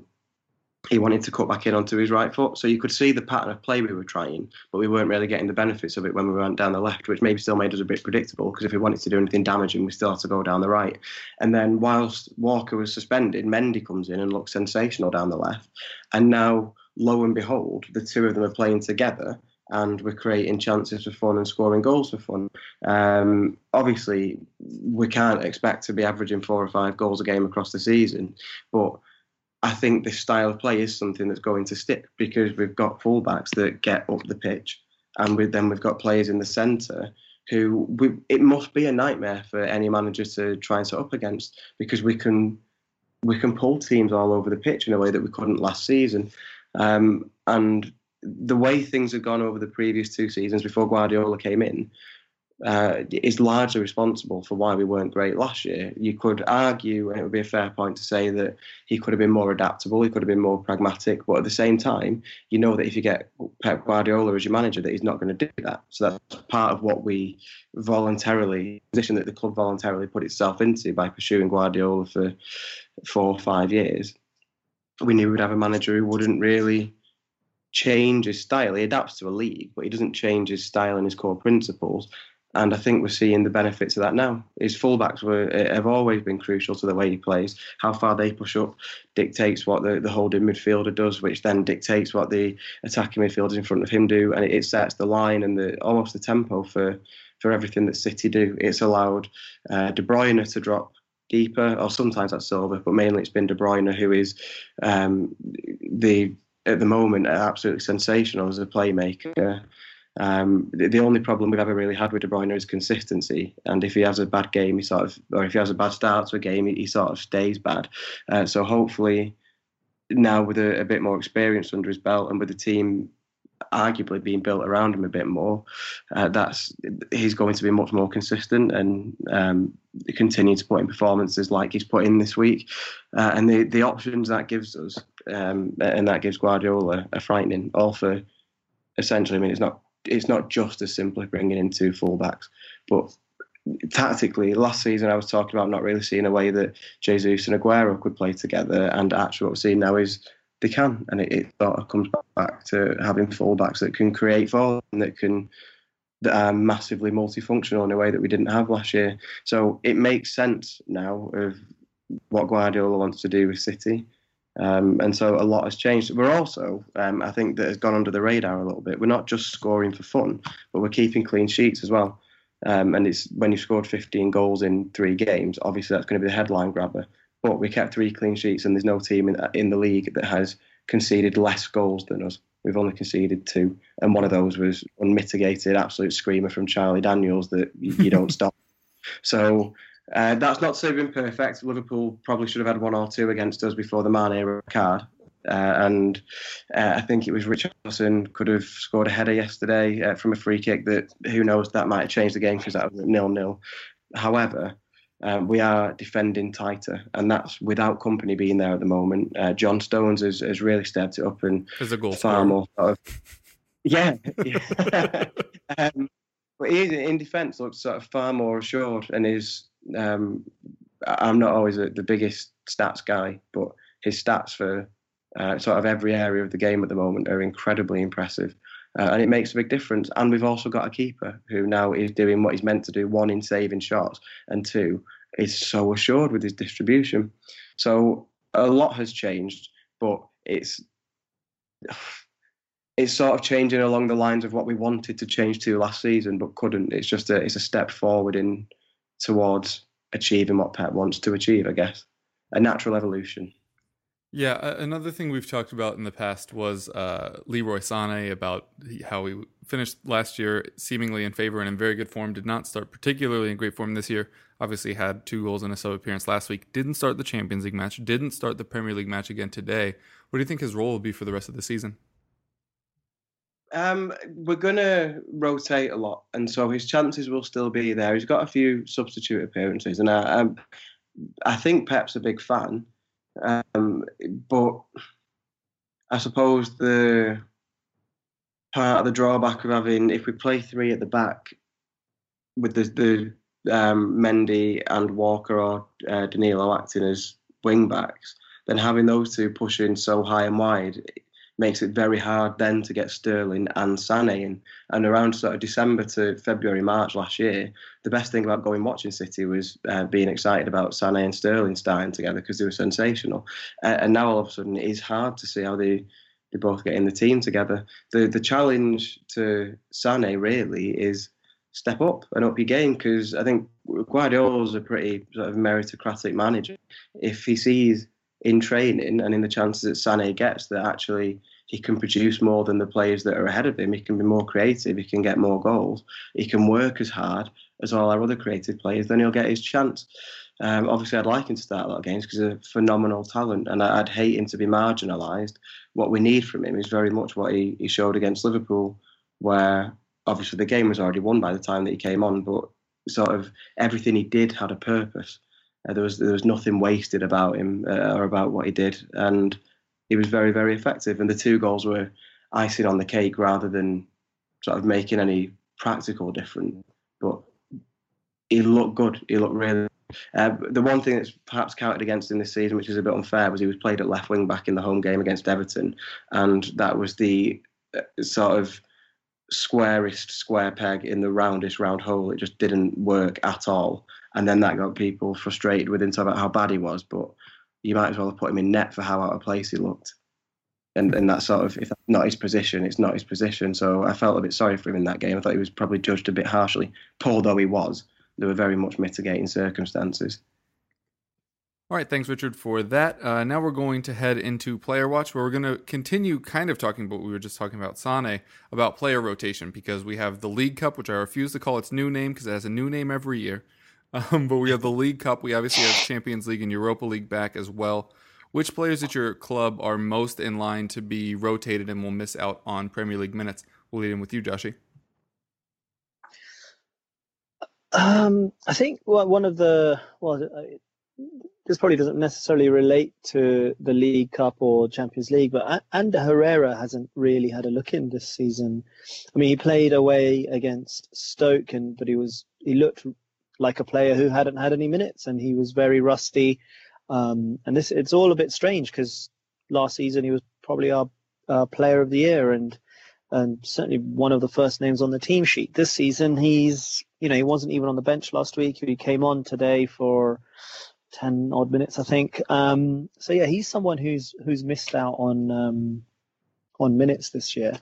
he wanted to cut back in onto his right foot. So you could see the pattern of play we were trying, but we weren't really getting the benefits of it when we went down the left, which maybe still made us a bit predictable, because if we wanted to do anything damaging, we still had to go down the right. And then whilst Walker was suspended, Mendy comes in and looks sensational down the left. And now, lo and behold, the two of them are playing together, and we're creating chances for fun and scoring goals for fun. Um, obviously, we can't expect to be averaging four or five goals a game across the season, but I think this style of play is something that's going to stick, because we've got fullbacks that get up the pitch, and with then we've got players in the centre who we, it must be a nightmare for any manager to try and set up against, because we can we can pull teams all over the pitch in a way that we couldn't last season. Um, and the way things have gone over the previous two seasons before Guardiola came in uh, is largely responsible for why we weren't great last year. You could argue, and it would be a fair point to say, that he could have been more adaptable, he could have been more pragmatic, but at the same time, you know that if you get Pep Guardiola as your manager, that he's not going to do that. So that's part of what we voluntarily, position that the club voluntarily put itself into by pursuing Guardiola for four or five years. We knew we'd have a manager who wouldn't really change his style. He adapts to a league, but he doesn't change his style and his core principles. And I think we're seeing the benefits of that now. His fullbacks were have always been crucial to the way he plays. How far they push up dictates what the, the holding midfielder does, which then dictates what the attacking midfielders in front of him do. And it, it sets the line and the almost the tempo for, for everything that City do. It's allowed uh, De Bruyne to drop keeper, or sometimes that's Silva, but mainly it's been De Bruyne, who is um, the at the moment absolutely sensational as a playmaker. Um, the, the only problem we've ever really had with De Bruyne is consistency, and if he has a bad game, he sort of, or if he has a bad start to a game, he, he sort of stays bad. Uh, so hopefully, now with a, a bit more experience under his belt, and with the team arguably being built around him a bit more, uh, that's he's going to be much more consistent and um, continue to put in performances like he's put in this week. Uh, and the the options that gives us, um, and that gives Guardiola, are frightening. All for essentially, I mean, it's not. It's not just as simple as bringing in two fullbacks, but tactically, last season I was talking about not really seeing a way that Jesus and Aguero could play together, and actually what we're seeing now is they can, and it, it sort of comes back to having fullbacks that can create for and that can that are massively multifunctional in a way that we didn't have last year. So it makes sense now of what Guardiola wants to do with City. Um, and so a lot has changed. We're also, um, I think, that has gone under the radar a little bit. We're not just scoring for fun, but we're keeping clean sheets as well. Um, and it's when you've scored fifteen goals in three games, obviously that's going to be the headline grabber. But we kept three clean sheets, and there's no team in, in the league that has conceded less goals than us. We've only conceded two, and one of those was unmitigated, absolute screamer from Charlie Daniels that you, you don't stop. So. Uh, that's not so been perfect. Liverpool probably should have had one or two against us before the Mane card. Uh, and uh, I think it was Richarlison could have scored a header yesterday uh, from a free kick that, who knows, that might have changed the game because that was nil-nil. However, um, we are defending tighter, and that's without Kompany being there at the moment. Uh, John Stones has, has really stepped it up and as a goal far scorer. more. Sort of, yeah. yeah. um, but he, in defence, looks sort of far more assured, and is. Um, I'm not always a, the biggest stats guy, but his stats for uh, sort of every area of the game at the moment are incredibly impressive. Uh, and it makes a big difference. And we've also got a keeper who now is doing what he's meant to do, one, in saving shots, and two, is so assured with his distribution. So a lot has changed, but it's it's sort of changing along the lines of what we wanted to change to last season, but couldn't. It's just a, it's a step forward in towards achieving what Pep wants to achieve, I guess. A natural evolution. Yeah, another thing we've talked about in the past was uh, Leroy Sané, about how he finished last year seemingly in favor and in very good form, did not start particularly in great form this year. Obviously had two goals in a sub appearance last week, didn't start the Champions League match, didn't start the Premier League match again today. What do you think his role will be for the rest of the season? Um, we're going to rotate a lot, and so his chances will still be there. He's got a few substitute appearances, and I, um, I think Pep's a big fan. Um, but I suppose the part of the drawback of having, if we play three at the back with the, the um, Mendy and Walker or uh, Danilo acting as wing backs, then having those two pushing so high and wide makes it very hard then to get Sterling and Sané in. And around sort of December to February, March last year, the best thing about going watching City was uh, being excited about Sané and Sterling starting together because they were sensational. Uh, and now all of a sudden it is hard to see how they, they both get in the team together. The the challenge to Sané really is step up and up your game, because I think Guardiola's a pretty sort of meritocratic manager. If he sees in training and in the chances that Sané gets that actually he can produce more than the players that are ahead of him, he can be more creative, he can get more goals, he can work as hard as all our other creative players, then he'll get his chance. Um, obviously, I'd like him to start a lot of games because he's a phenomenal talent, and I'd hate him to be marginalised. What we need from him is very much what he, he showed against Liverpool, where obviously the game was already won by the time that he came on, but sort of everything he did had a purpose. Uh, there was there was nothing wasted about him uh, or about what he did, and he was very, very effective. And the two goals were icing on the cake rather than sort of making any practical difference. But he looked good. He looked really. Uh, the one thing that's perhaps counted against him this season, which is a bit unfair, was he was played at left wing back in the home game against Everton, and that was the uh, sort of squarest square peg in the roundest round hole. It just didn't work at all. And then that got people frustrated with him talking about how bad he was, but you might as well have put him in net for how out of place he looked. And and that sort of, if that's not his position, it's not his position. So I felt a bit sorry for him in that game. I thought he was probably judged a bit harshly. Poor though he was, there were very much mitigating circumstances. All right, thanks, Richard, for that. Uh, now we're going to head into Player Watch, where we're going to continue kind of talking about what we were just talking about, Sane, about player rotation, because we have the League Cup, which I refuse to call its new name because it has a new name every year. Um, but we have the League Cup. We obviously have Champions League and Europa League back as well. Which players at your club are most in line to be rotated and will miss out on Premier League minutes? We'll lead in with you, Joshy. Um, I think well, one of the well, this probably doesn't necessarily relate to the League Cup or Champions League, but Ander Herrera hasn't really had a look in this season. I mean, he played away against Stoke, and but he was he looked like a player who hadn't had any minutes, and he was very rusty. Um, and this it's all a bit strange because last season he was probably our uh, Player of the Year and and certainly one of the first names on the team sheet. This season he's you know he wasn't even on the bench last week. He came on today for ten odd minutes, I think. Um, so yeah, he's someone who's who's missed out on um, on minutes this year.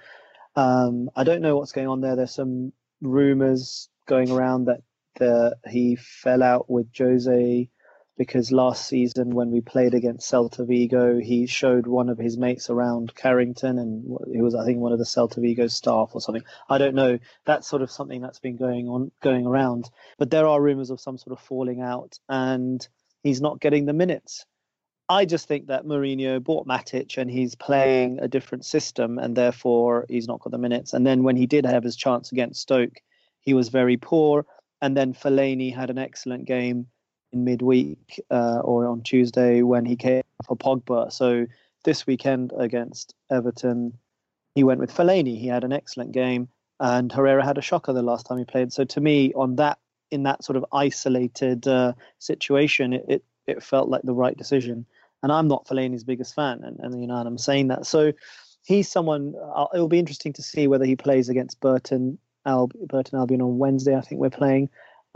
Um, I don't know what's going on there. There's some rumours going around that the, he fell out with Jose because last season when we played against Celta Vigo, he showed one of his mates around Carrington, and he was, I think, one of the Celta Vigo staff or something. I don't know. That's sort of something that's been going on, going around. But there are rumours of some sort of falling out, and he's not getting the minutes. I just think that Mourinho bought Matic and he's playing a different system, and therefore he's not got the minutes. And then when he did have his chance against Stoke, he was very poor. And then Fellaini had an excellent game in midweek uh, or on Tuesday when he came for Pogba. So this weekend against Everton, he went with Fellaini. He had an excellent game, and Herrera had a shocker the last time he played. So to me, on that in that sort of isolated uh, situation, it, it it felt like the right decision. And I'm not Fellaini's biggest fan, and, and you know, and I'm saying that. So he's someone. Uh, it will be interesting to see whether he plays against Burton. Al- Burton Albion on Wednesday, I think we're playing,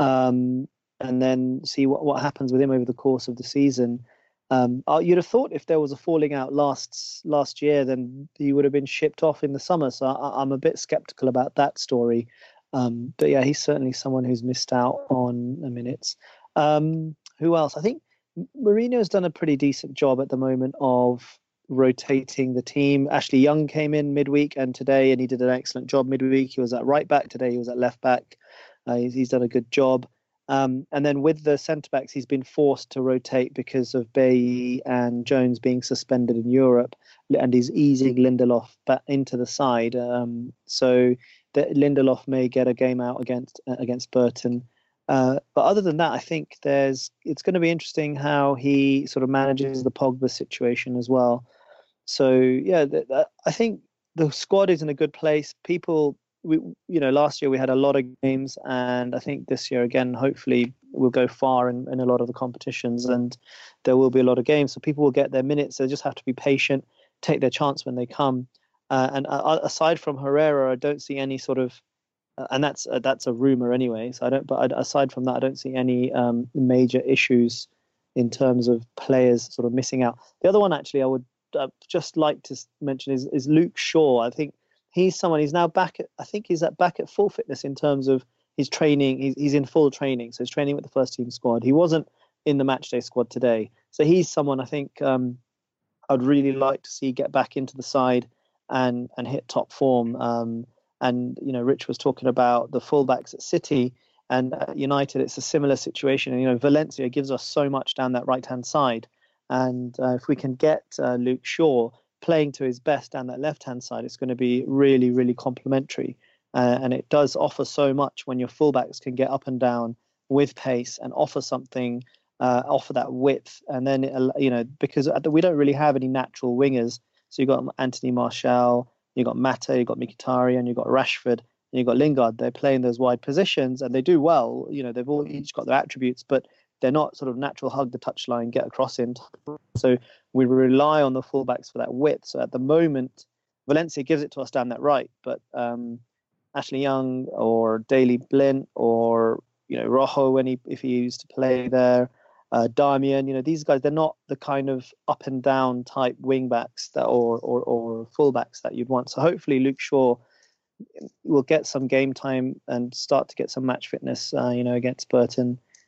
um, and then see what, what happens with him over the course of the season. Um, you'd have thought if there was a falling out last last year, then he would have been shipped off in the summer. So I, I'm a bit skeptical about that story. Um, but yeah, he's certainly someone who's missed out on the minutes. Um, who else? I think Mourinho's done a pretty decent job at the moment of rotating the team. Ashley Young came in midweek and today, and he did an excellent job midweek. He was at right back today. He was at left back. Uh, he's, he's done a good job. Um, and then with the centre backs, he's been forced to rotate because of Bailly and Jones being suspended in Europe, and he's easing Lindelof back into the side. Um, so that Lindelof may get a game out against uh, against Burton. Uh, but other than that, I think there's it's going to be interesting how he sort of manages the Pogba situation as well. So yeah, th- th- I think the squad is in a good place. People, we you know, last year we had a lot of games, and I think this year again, hopefully we'll go far in, in a lot of the competitions, and there will be a lot of games. So people will get their minutes. They just have to be patient, take their chance when they come. Uh, and uh, aside from Herrera, I don't see any sort of Uh, and that's uh, that's a rumor anyway. So I don't. But I, aside from that, I don't see any um, major issues in terms of players sort of missing out. The other one, actually, I would uh, just like to mention is is Luke Shaw. I think he's someone. He's now back at. I think he's at back at full fitness in terms of his training. He's he's in full training, so he's training with the first team squad. He wasn't in the matchday squad today, so he's someone I think um, I'd really like to see get back into the side and and hit top form. Um, And, you know, Rich was talking about the fullbacks at City and at United. It's a similar situation. And, you know, Valencia gives us so much down that right-hand side. And uh, if we can get uh, Luke Shaw playing to his best down that left-hand side, it's going to be really, really complementary. Uh, and it does offer so much when your fullbacks can get up and down with pace and offer something, uh, offer that width. And then, it, you know, because we don't really have any natural wingers. So you've got Anthony Martial, you've got Mata, you've got Mkhitaryan, you've got Rashford, and you've got Lingard. They're playing those wide positions and they do well. You know, they've all each got their attributes, but they're not sort of natural hug the touchline, get across in. So we rely on the fullbacks for that width. So at the moment, Valencia gives it to us down that right, but um, Ashley Young or Daley Blint or, you know, Rojo, when he, if he used to play there, Uh, Darmian, you know, these guys, they're not the kind of up and down type wing backs that, or, or, or full backs that you'd want. So hopefully Luke Shaw will get some game time and start to get some match fitness, uh, you know, against Burton.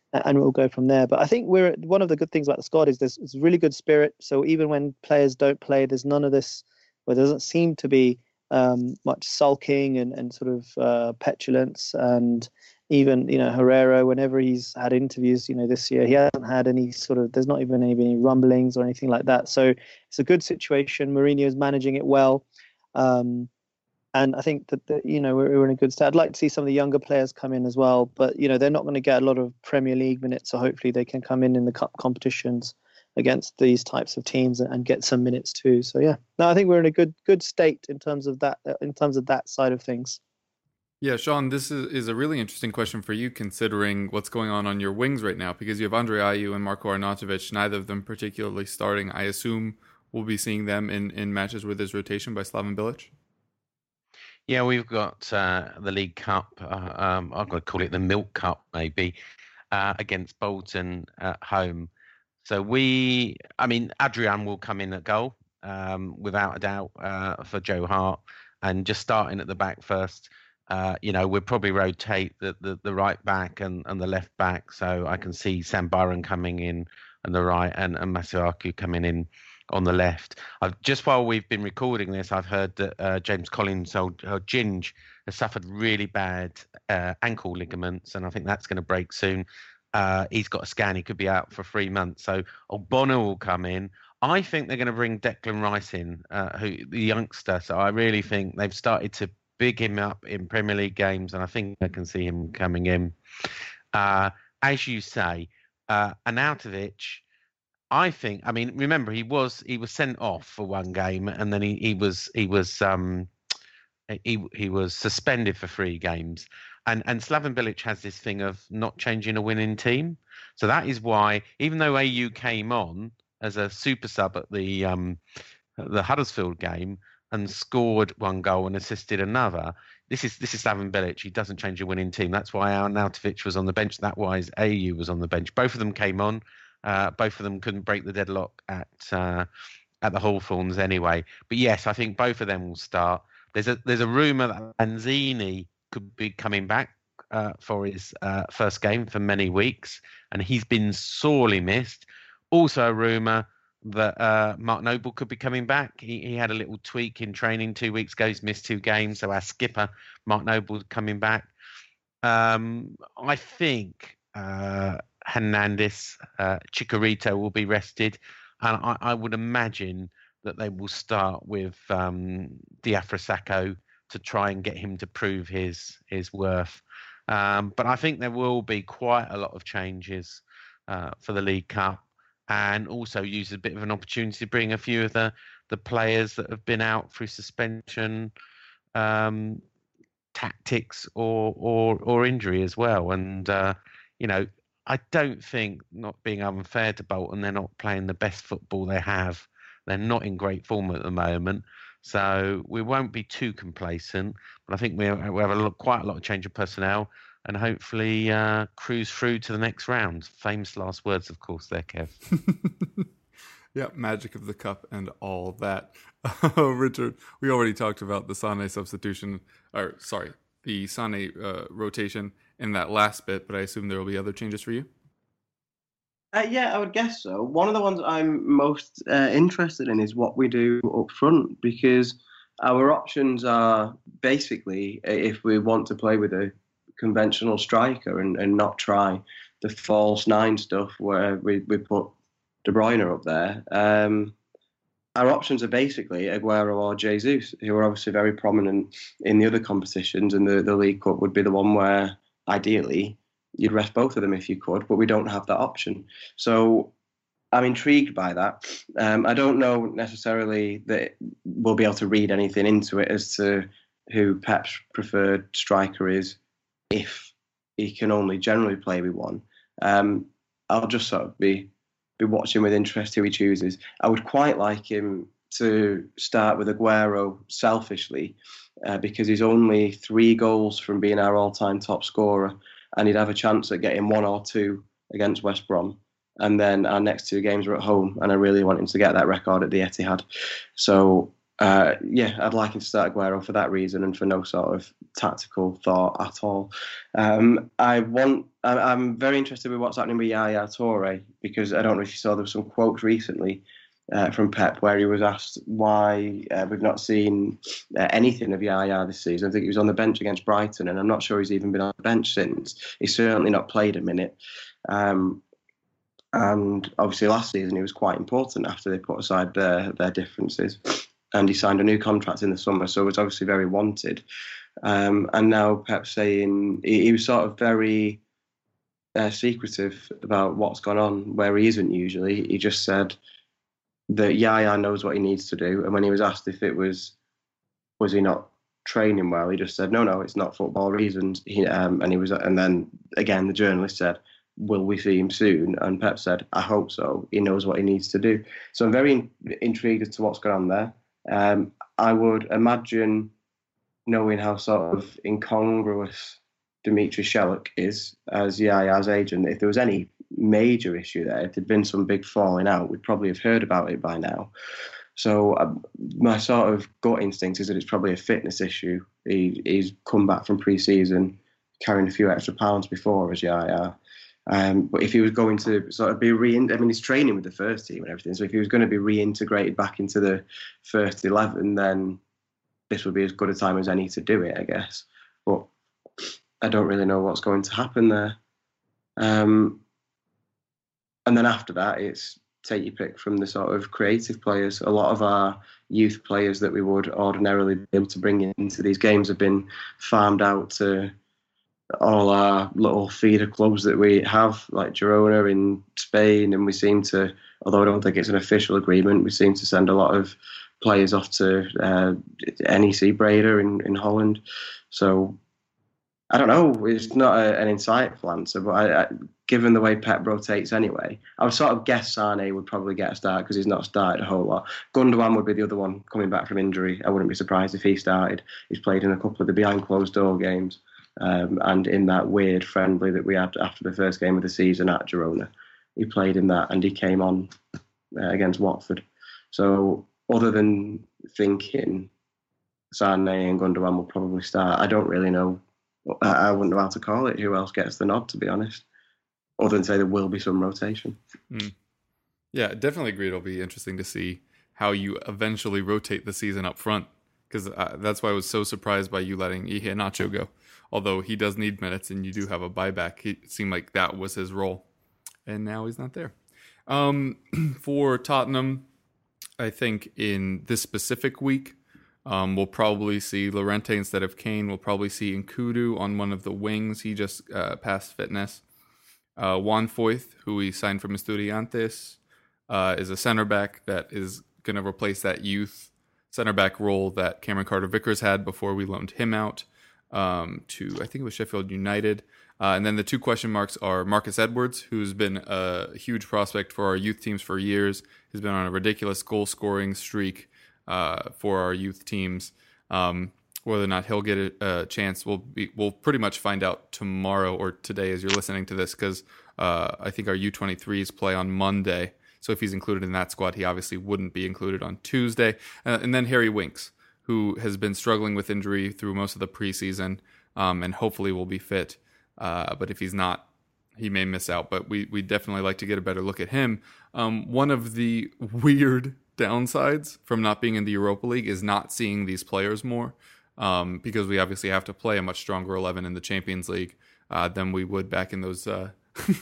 and we'll go from there. But I think we're one of the good things about the squad is there's, there's really good spirit. So even when players don't play, there's none of this, well, there doesn't seem to be um, much sulking and, and sort of uh, petulance. And even, you know, Herrera, whenever he's had interviews, you know, this year, he hasn't had any sort of, there's not even any, any rumblings or anything like that. So it's a good situation. Mourinho is managing it well. Um, and I think that, that you know, we're, we're in a good state. I'd like to see some of the younger players come in as well, but, you know, they're not going to get a lot of Premier League minutes. So hopefully they can come in in the cup competitions against these types of teams and, and get some minutes too. So, yeah, no, I think we're in a good, good state in terms of that, in terms of that side of things. Yeah, Sean, this is, is a really interesting question for you considering what's going on on your wings right now, because you have Andre Ayew and Marko Arnautovic, neither of them particularly starting. I assume we'll be seeing them in, in matches where there's rotation by Slaven Bilic? Yeah, we've got uh, the League Cup, uh, um, I'm going to call it the Milk Cup maybe, uh, against Bolton at home. So we, I mean, Adrian will come in at goal, um, without a doubt, uh, for Joe Hart, and just starting at the back first. Uh, you know, we'll probably rotate the, the, the right back and, and the left back. So I can see Sam Burren coming in on the right and, and Masuaku coming in on the left. I've, just while we've been recording this, I've heard that uh, James Collins, or, or Ginge, has suffered really bad uh, ankle ligaments, and I think that's going to break soon. Uh, he's got a scan. He could be out for three months. So Ogbonna will come in. I think they're going to bring Declan Rice in, uh, who the youngster. So I really think they've started to big him up in Premier League games, and I think I can see him coming in. Uh, as you say, uh, Arnautovic, I think. I mean, remember he was he was sent off for one game, and then he he was he was um he he was suspended for three games. And and Slaven Bilic has this thing of not changing a winning team, so that is why, even though Ayew came on as a super sub at the um the Huddersfield game and scored one goal and assisted another. This is this is Slaven Bilic. He doesn't change a winning team. That's why Arnautovic was on the bench. That's why Ayew was on the bench. Both of them came on. Uh, both of them couldn't break the deadlock at uh, at the Hawthorns anyway. But yes, I think both of them will start. There's a there's a rumour that Lanzini could be coming back uh, for his uh, first game for many weeks, and he's been sorely missed. Also a rumour that uh, Mark Noble could be coming back. He he had a little tweak in training two weeks ago. He's missed two games, so our skipper, Mark Noble, coming back. Um, I think uh, Hernandez, uh, Chicharito will be rested, and I, I would imagine that they will start with um, Diafra to try and get him to prove his his worth. Um, but I think there will be quite a lot of changes uh, for the League Cup, and also use a bit of an opportunity to bring a few of the, the players that have been out through suspension, um, tactics or, or or injury as well. And, uh, you know, I don't think, not being unfair to Bolton, they're not playing the best football they have. They're not in great form at the moment. So we won't be too complacent. But I think we have, we have a lot, quite a lot of change of personnel, and hopefully uh, cruise through to the next round. Famous last words, of course, there, Kev. Yeah, magic of the cup and all that. Richard, we already talked about the Sane substitution, or sorry, the Sane uh, rotation in that last bit, but I assume there will be other changes for you? Uh, yeah, I would guess so. One of the ones I'm most uh, interested in is what we do up front, because our options are basically, if we want to play with a conventional striker and, and not try the false nine stuff where we, we put De Bruyne up there, um, our options are basically Aguero or Jesus, who are obviously very prominent in the other competitions, and the, the League Cup would be the one where ideally you'd rest both of them if you could, but we don't have that option. So I'm intrigued by that. Um, I don't know necessarily that we'll be able to read anything into it as to who Pep's preferred striker is if he can only generally play with one. Um, I'll just sort of be be watching with interest who he chooses. I would quite like him to start with Aguero selfishly, uh, because he's only three goals from being our all-time top scorer, and he'd have a chance at getting one or two against West Brom. And then our next two games are at home, and I really want him to get that record at the Etihad. So Uh, yeah, I'd like him to start Aguero for that reason and for no sort of tactical thought at all. Um, I want. I'm very interested with what's happening with Yaya Toure, because I don't know if you saw, there were some quotes recently uh, from Pep where he was asked why uh, we've not seen uh, anything of Yaya this season. I think he was on the bench against Brighton, and I'm not sure he's even been on the bench since. He's certainly not played a minute. Um, and obviously last season he was quite important after they put aside their, their differences. And he signed a new contract in the summer, so was obviously very wanted. Um, and now Pep's saying he, he was sort of very uh, secretive about what's gone on, where he isn't usually. He just said that Yaya knows what he needs to do. And when he was asked if it was, was he not training well, he just said, no, no, it's not football reasons. He, um, and he was, and then again, the journalist said, will we see him soon? And Pep said, I hope so. He knows what he needs to do. So I'm very in, intrigued as to what's going on there. Um, I would imagine, knowing how sort of incongruous Dimitri Shelik is as Yaya's agent, if there was any major issue there, if there'd been some big falling out, we'd probably have heard about it by now. So um, my sort of gut instinct is that it's probably a fitness issue. He, he's come back from pre-season carrying a few extra pounds before as Yaya. Um, but if he was going to sort of be re, I mean, he's training with the first team and everything. So if he was going to be reintegrated back into the first eleven, then this would be as good a time as any to do it, I guess. But I don't really know what's going to happen there. Um, and then after that, it's take your pick from the sort of creative players. A lot of our youth players that we would ordinarily be able to bring into these games have been farmed out to all our little feeder clubs that we have, like Girona in Spain, and we seem to, although I don't think it's an official agreement, we seem to send a lot of players off to uh, N E C Breda in, in Holland. So I don't know, it's not a, an insightful answer, but I, I, given the way Pep rotates anyway, I would sort of guess Sane would probably get a start because he's not started a whole lot. Gundogan would be the other one coming back from injury. I wouldn't be surprised if he started. He's played in a couple of the behind closed door games. Um, and in that weird friendly that we had after the first game of the season at Girona, he played in that and he came on uh, against Watford. So other than thinking Sane and Gundogan will probably start, I don't really know. I, I wouldn't know how to call it. Who else gets the nod, to be honest, other than say there will be some rotation. Mm. Yeah, definitely agree. It'll be interesting to see how you eventually rotate the season up front, because uh, that's why I was so surprised by you letting Iheanacho go. Although he does need minutes and you do have a buyback, it seemed like that was his role. And now he's not there. Um, for Tottenham, I think in this specific week, um, we'll probably see Llorente instead of Kane. We'll probably see Nkudu on one of the wings. He just uh, passed fitness. Uh, Juan Foyth, who he signed from Estudiantes, uh, is a center back that is going to replace that youth center back role that Cameron Carter-Vickers had before we loaned him out. Um, to I think it was Sheffield United, uh, and then the two question marks are Marcus Edwards, who's been a huge prospect for our youth teams for years. He's been on a ridiculous goal scoring streak uh, for our youth teams. Um, whether or not he'll get a, a chance, we'll be we'll pretty much find out tomorrow or today as you're listening to this, because uh, I think our U twenty-threes play on Monday. So if he's included in that squad, he obviously wouldn't be included on Tuesday. Uh, and then Harry Winks, who has been struggling with injury through most of the preseason, um, and hopefully will be fit. Uh, but if he's not, he may miss out. But we we definitely like to get a better look at him. Um, one of the weird downsides from not being in the Europa League is not seeing these players more, um, because we obviously have to play a much stronger eleven in the Champions League uh, than we would back in those, uh,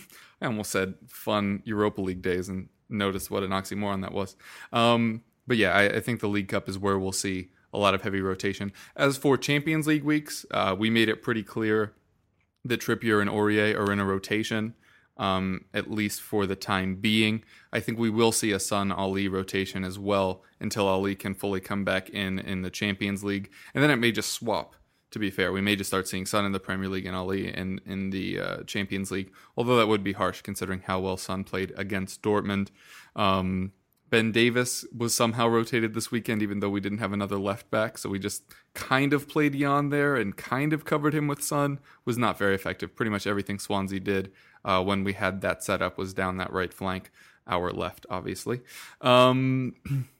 I almost said fun Europa League days, and noticed what an oxymoron that was. Um, but yeah, I, I think the League Cup is where we'll see a lot of heavy rotation. As for Champions League weeks, uh, we made it pretty clear that Trippier and Aurier are in a rotation, um, at least for the time being. I think we will see a Son Ali rotation as well until Ali can fully come back in in the Champions League. And then it may just swap, to be fair. We may just start seeing Son in the Premier League and Ali in, in the uh, Champions League, although that would be harsh considering how well Son played against Dortmund. Um, Ben Davis was somehow rotated this weekend, even though we didn't have another left back. So we just kind of played Jan there and kind of covered him with Son. Was not very effective. Pretty much everything Swansea did uh, when we had that set up was down that right flank, our left, obviously. Um,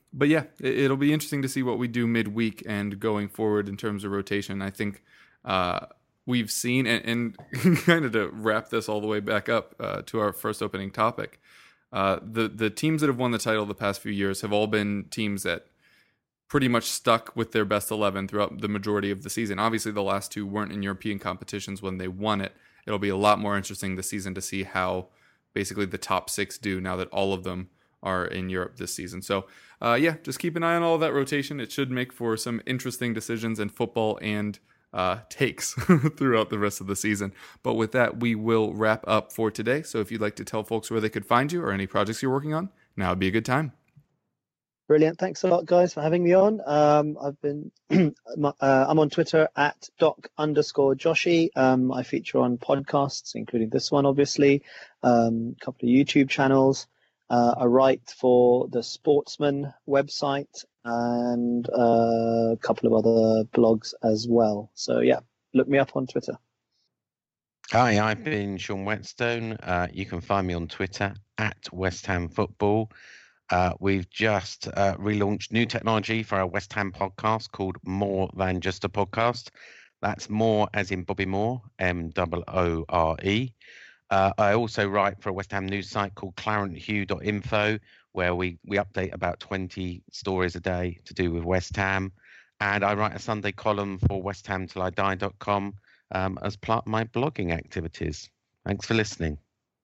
but yeah, it, it'll be interesting to see what we do midweek and going forward in terms of rotation. I think uh, we've seen, and, and kind of to wrap this all the way back up uh, to our first opening topic, uh, the the teams that have won the title the past few years have all been teams that pretty much stuck with their best eleven throughout the majority of the season. Obviously, the last two weren't in European competitions when they won it. It'll be a lot more interesting this season to see how basically the top six do now that all of them are in Europe this season. So, uh, yeah, just keep an eye on all of that rotation. It should make for some interesting decisions in football and uh, takes throughout the rest of the season. But with that, we will wrap up for today. So if you'd like to tell folks where they could find you or any projects you're working on, now would be a good time. Brilliant. Thanks a lot, guys, for having me on. Um, I've been, uh, I'm on Twitter at doc underscore Joshi. Um, I feature on podcasts, including this one, obviously, um, a couple of YouTube channels. Uh, I write for the Sportsman website and uh, a couple of other blogs as well. So, yeah, look me up on Twitter. Hi, I've been Sean Whetstone. Uh, you can find me on Twitter at West Ham Football. Uh, we've just uh, relaunched new technology for our West Ham podcast called More Than Just a Podcast. That's more as in Bobby Moore, M O O R E. Uh, I also write for a West Ham news site called clarent hugh dot info, where we, we update about twenty stories a day to do with West Ham. And I write a Sunday column for west ham till I die dot com um, as part of my blogging activities. Thanks for listening.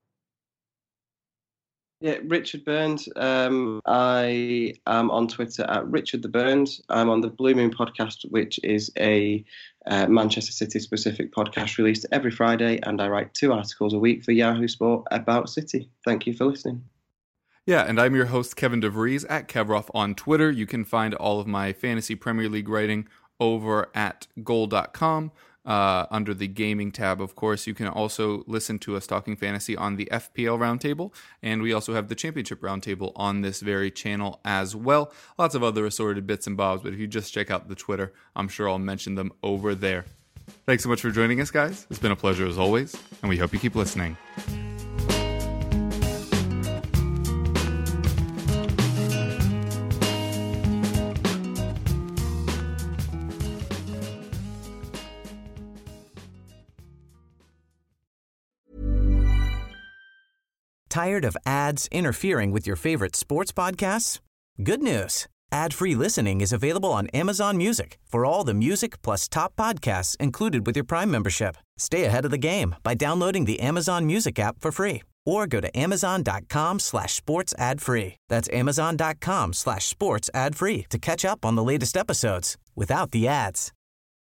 Yeah, Richard Burns. Um, I am on Twitter at Richard the Burns. I'm on the Blue Moon podcast, which is a uh, Manchester City specific podcast released every Friday, and I write two articles a week for Yahoo Sport about City. Thank you for listening. Yeah, and I'm your host, Kevin DeVries, at Kevroff on Twitter. You can find all of my fantasy Premier League writing over at goal dot com. Uh, under the gaming tab, of course. You can also listen to us talking fantasy on the F P L Roundtable, and we also have the Championship Roundtable on this very channel as well. Lots of other assorted bits and bobs, but if you just check out the Twitter, I'm sure I'll mention them over there. Thanks so much for joining us, guys. It's been a pleasure as always, and we hope you keep listening. Tired of ads interfering with your favorite sports podcasts? Good news. Ad-free listening is available on Amazon Music for all the music plus top podcasts included with your Prime membership. Stay ahead of the game by downloading the Amazon Music app for free or go to amazon.com slash sports ad free. That's amazon.com slash sports ad free to catch up on the latest episodes without the ads.